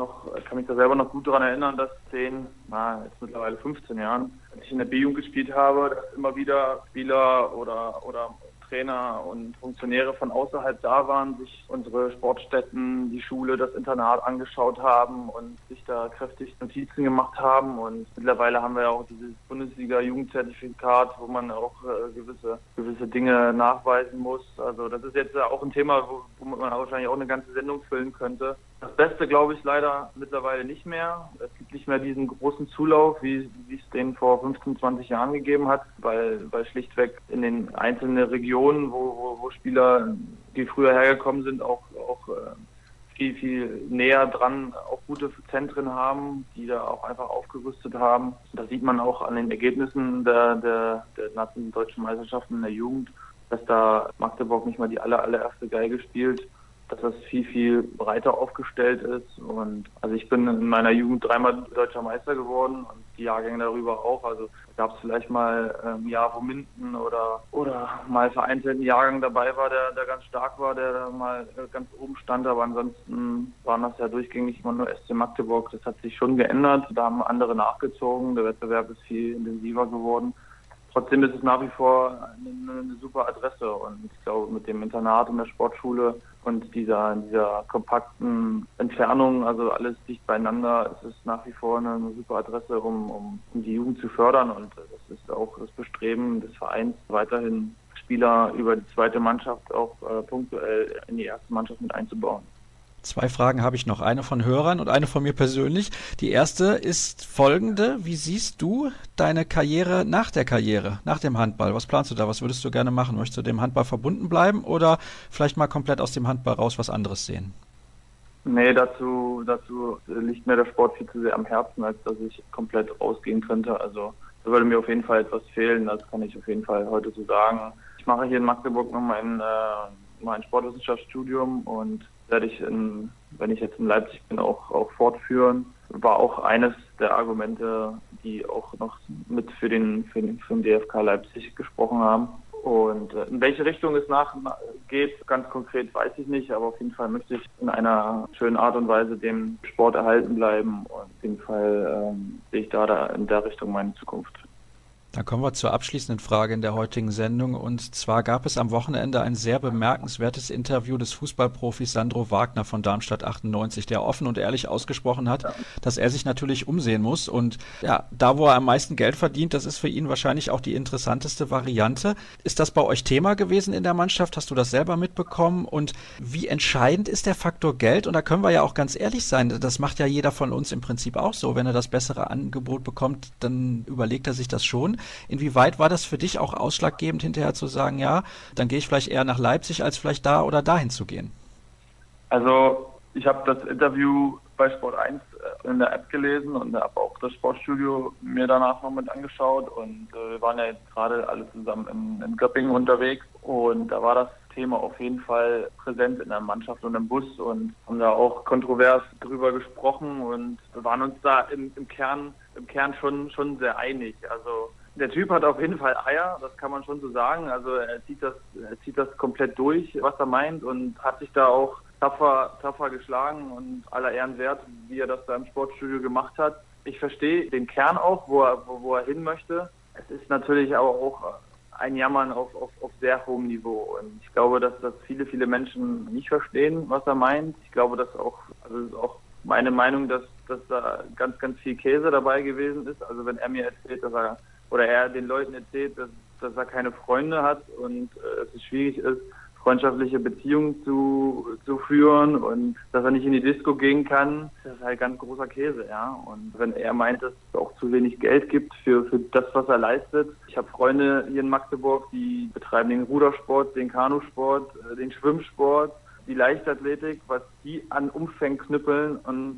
Speaker 5: noch gut daran erinnern, dass jetzt mittlerweile 15 Jahren, als ich in der B-Jugend gespielt habe, dass immer wieder Spieler oder Trainer und Funktionäre von außerhalb da waren, sich unsere Sportstätten, die Schule, das Internat angeschaut haben und sich da kräftig Notizen gemacht haben. Und mittlerweile haben wir ja auch dieses Bundesliga-Jugendzertifikat, wo man auch gewisse Dinge nachweisen muss. Also das ist jetzt auch ein Thema, womit man wahrscheinlich auch eine ganze Sendung füllen könnte. Das Beste glaube ich leider mittlerweile nicht mehr. Es gibt nicht mehr diesen großen Zulauf, wie es den vor 15, 20 Jahren gegeben hat, weil schlichtweg in den einzelnen Regionen, wo Spieler, die früher hergekommen sind, auch viel näher dran auch gute Zentren haben, die da auch einfach aufgerüstet haben. Da sieht man auch an den Ergebnissen der deutschen Meisterschaften in der Jugend, dass da Magdeburg nicht mal die allererste Geige spielt, dass das viel breiter aufgestellt ist. Und also ich bin in meiner Jugend 3-mal deutscher Meister geworden und die Jahrgänge darüber auch. Also gab es vielleicht mal ein Jahr, wo Minden oder mal vereinzelt ein Jahrgang dabei war, der ganz stark war, der da mal ganz oben stand. Aber ansonsten waren das ja durchgängig immer nur SC Magdeburg. Das hat sich schon geändert. Da haben andere nachgezogen. Der Wettbewerb ist viel intensiver geworden. Trotzdem ist es nach wie vor eine super Adresse und ich glaube, mit dem Internat und der Sportschule und dieser kompakten Entfernung, also alles dicht beieinander, ist es nach wie vor eine super Adresse, um die Jugend zu fördern. Und das ist auch das Bestreben des Vereins, weiterhin Spieler über die zweite Mannschaft auch punktuell in die erste Mannschaft mit einzubauen.
Speaker 3: 2 Fragen habe ich noch, eine von Hörern und eine von mir persönlich. Die erste ist folgende: Wie siehst du deine Karriere nach der Karriere, nach dem Handball? Was planst du da? Was würdest du gerne machen? Möchtest du dem Handball verbunden bleiben oder vielleicht mal komplett aus dem Handball raus was anderes sehen?
Speaker 5: Nee, dazu liegt mir der Sport viel zu sehr am Herzen, als dass ich komplett rausgehen könnte. Also da würde mir auf jeden Fall etwas fehlen, das kann ich auf jeden Fall heute so sagen. Ich mache hier in Magdeburg noch mein Sportwissenschaftsstudium und werde ich, wenn ich jetzt in Leipzig bin, auch fortführen. War auch eines der Argumente, die auch noch mit für den DFK Leipzig gesprochen haben. Und in welche Richtung es geht, ganz konkret weiß ich nicht, aber auf jeden Fall möchte ich in einer schönen Art und Weise dem Sport erhalten bleiben und auf jeden Fall sehe ich da in der Richtung meine Zukunft.
Speaker 3: Dann kommen wir zur abschließenden Frage in der heutigen Sendung. Und zwar gab es am Wochenende ein sehr bemerkenswertes Interview des Fußballprofis Sandro Wagner von Darmstadt 98, der offen und ehrlich ausgesprochen hat, dass er sich natürlich umsehen muss. Und ja, da, wo er am meisten Geld verdient, das ist für ihn wahrscheinlich auch die interessanteste Variante. Ist das bei euch Thema gewesen in der Mannschaft? Hast du das selber mitbekommen? Und wie entscheidend ist der Faktor Geld? Und da können wir ja auch ganz ehrlich sein, das macht ja jeder von uns im Prinzip auch so. Wenn er das bessere Angebot bekommt, dann überlegt er sich das schon. Inwieweit war das für dich auch ausschlaggebend, hinterher zu sagen, ja, dann gehe ich vielleicht eher nach Leipzig, als vielleicht da oder dahin zu gehen?
Speaker 5: Also ich habe das Interview bei Sport 1 in der App gelesen und habe auch das Sportstudio mir danach noch mit angeschaut. Und wir waren ja jetzt gerade alle zusammen in Göppingen unterwegs und da war das Thema auf jeden Fall präsent in der Mannschaft und im Bus und haben da auch kontrovers drüber gesprochen und wir waren uns da im Kern im Kern schon sehr einig. Also der Typ hat auf jeden Fall Eier, das kann man schon so sagen. Also er zieht das komplett durch, was er meint, und hat sich da auch tapfer geschlagen und aller Ehren wert, wie er das da im Sportstudio gemacht hat. Ich verstehe den Kern auch, wo er hin möchte. Es ist natürlich aber auch ein Jammern auf sehr hohem Niveau. Und ich glaube, dass das viele Menschen nicht verstehen, was er meint. Ich glaube, dass ist auch meine Meinung, dass da ganz, ganz viel Käse dabei gewesen ist. Also wenn er mir erzählt, oder er den Leuten erzählt, dass er keine Freunde hat und es schwierig ist, freundschaftliche Beziehungen zu führen und dass er nicht in die Disco gehen kann, das ist halt ganz großer Käse, ja. Und wenn er meint, dass es auch zu wenig Geld gibt für das, was er leistet. Ich habe Freunde hier in Magdeburg, die betreiben den Rudersport, den Kanusport, den Schwimmsport, die Leichtathletik, was die an Umfängen knüppeln und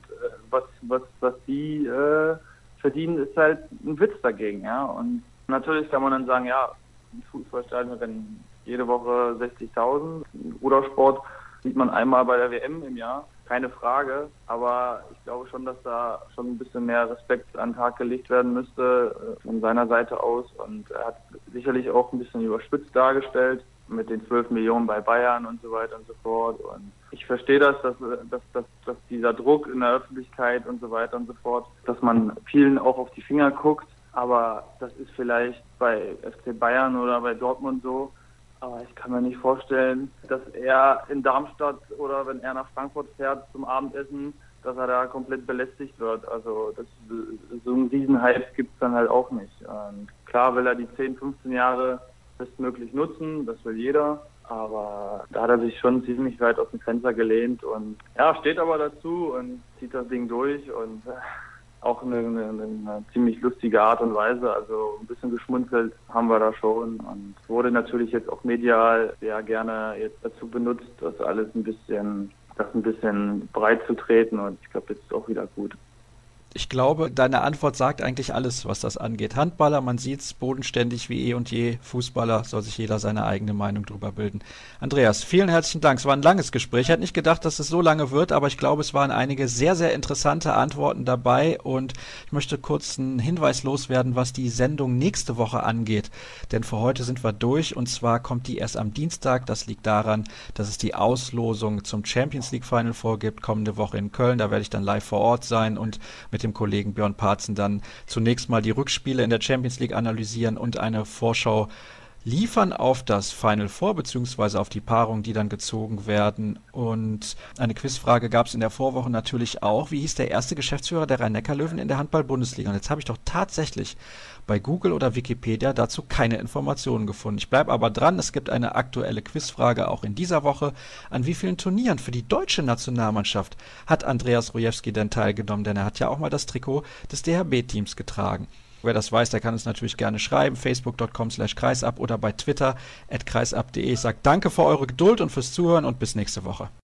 Speaker 5: was die verdienen, ist halt ein Witz dagegen, ja. Und natürlich kann man dann sagen, ja, ein Fußballstadion rennen jede Woche 60.000. Rudersport sieht man einmal bei der WM im Jahr, keine Frage. Aber ich glaube schon, dass da schon ein bisschen mehr Respekt an den Tag gelegt werden müsste von seiner Seite aus. Und er hat sicherlich auch ein bisschen überspitzt dargestellt mit den 12 Millionen bei Bayern und so weiter und so fort. Und ich verstehe dass dieser Druck in der Öffentlichkeit und so weiter und so fort, dass man vielen auch auf die Finger guckt. Aber das ist vielleicht bei FC Bayern oder bei Dortmund so. Aber ich kann mir nicht vorstellen, dass er in Darmstadt oder wenn er nach Frankfurt fährt zum Abendessen, dass er da komplett belästigt wird. Also so einen Riesenhype gibt es dann halt auch nicht. Und klar will er die 10, 15 Jahre bestmöglich nutzen, das will jeder. Aber da hat er sich schon ziemlich weit aus dem Fenster gelehnt und ja, steht aber dazu und zieht das Ding durch und auch eine ziemlich lustige Art und Weise. Also ein bisschen geschmunzelt haben wir da schon und wurde natürlich jetzt auch medial sehr gerne jetzt dazu benutzt, das alles ein bisschen breit zu treten und ich glaube, jetzt ist auch wieder gut.
Speaker 3: Ich glaube, deine Antwort sagt eigentlich alles, was das angeht. Handballer, man sieht's, bodenständig wie eh und je. Fußballer, soll sich jeder seine eigene Meinung drüber bilden. Andreas, vielen herzlichen Dank. Es war ein langes Gespräch. Ich hätte nicht gedacht, dass es so lange wird, aber ich glaube, es waren einige sehr, sehr interessante Antworten dabei und ich möchte kurz einen Hinweis loswerden, was die Sendung nächste Woche angeht. Denn für heute sind wir durch und zwar kommt die erst am Dienstag. Das liegt daran, dass es die Auslosung zum Champions League Final vorgibt, kommende Woche in Köln. Da werde ich dann live vor Ort sein und mit dem Kollegen Björn Parzen dann zunächst mal die Rückspiele in der Champions League analysieren und eine Vorschau liefern auf das Final Four beziehungsweise auf die Paarungen, die dann gezogen werden. Und eine Quizfrage gab es in der Vorwoche natürlich auch. Wie hieß der erste Geschäftsführer der Rhein-Neckar-Löwen in der Handball-Bundesliga? Und jetzt habe ich doch tatsächlich bei Google oder Wikipedia dazu keine Informationen gefunden. Ich bleibe aber dran, es gibt eine aktuelle Quizfrage auch in dieser Woche. An wie vielen Turnieren für die deutsche Nationalmannschaft hat Andreas Rojewski denn teilgenommen? Denn er hat ja auch mal das Trikot des DHB-Teams getragen. Wer das weiß, der kann es natürlich gerne schreiben. Facebook.com/kreisab oder bei Twitter @kreisab.de. Ich sage danke für eure Geduld und fürs Zuhören und bis nächste Woche.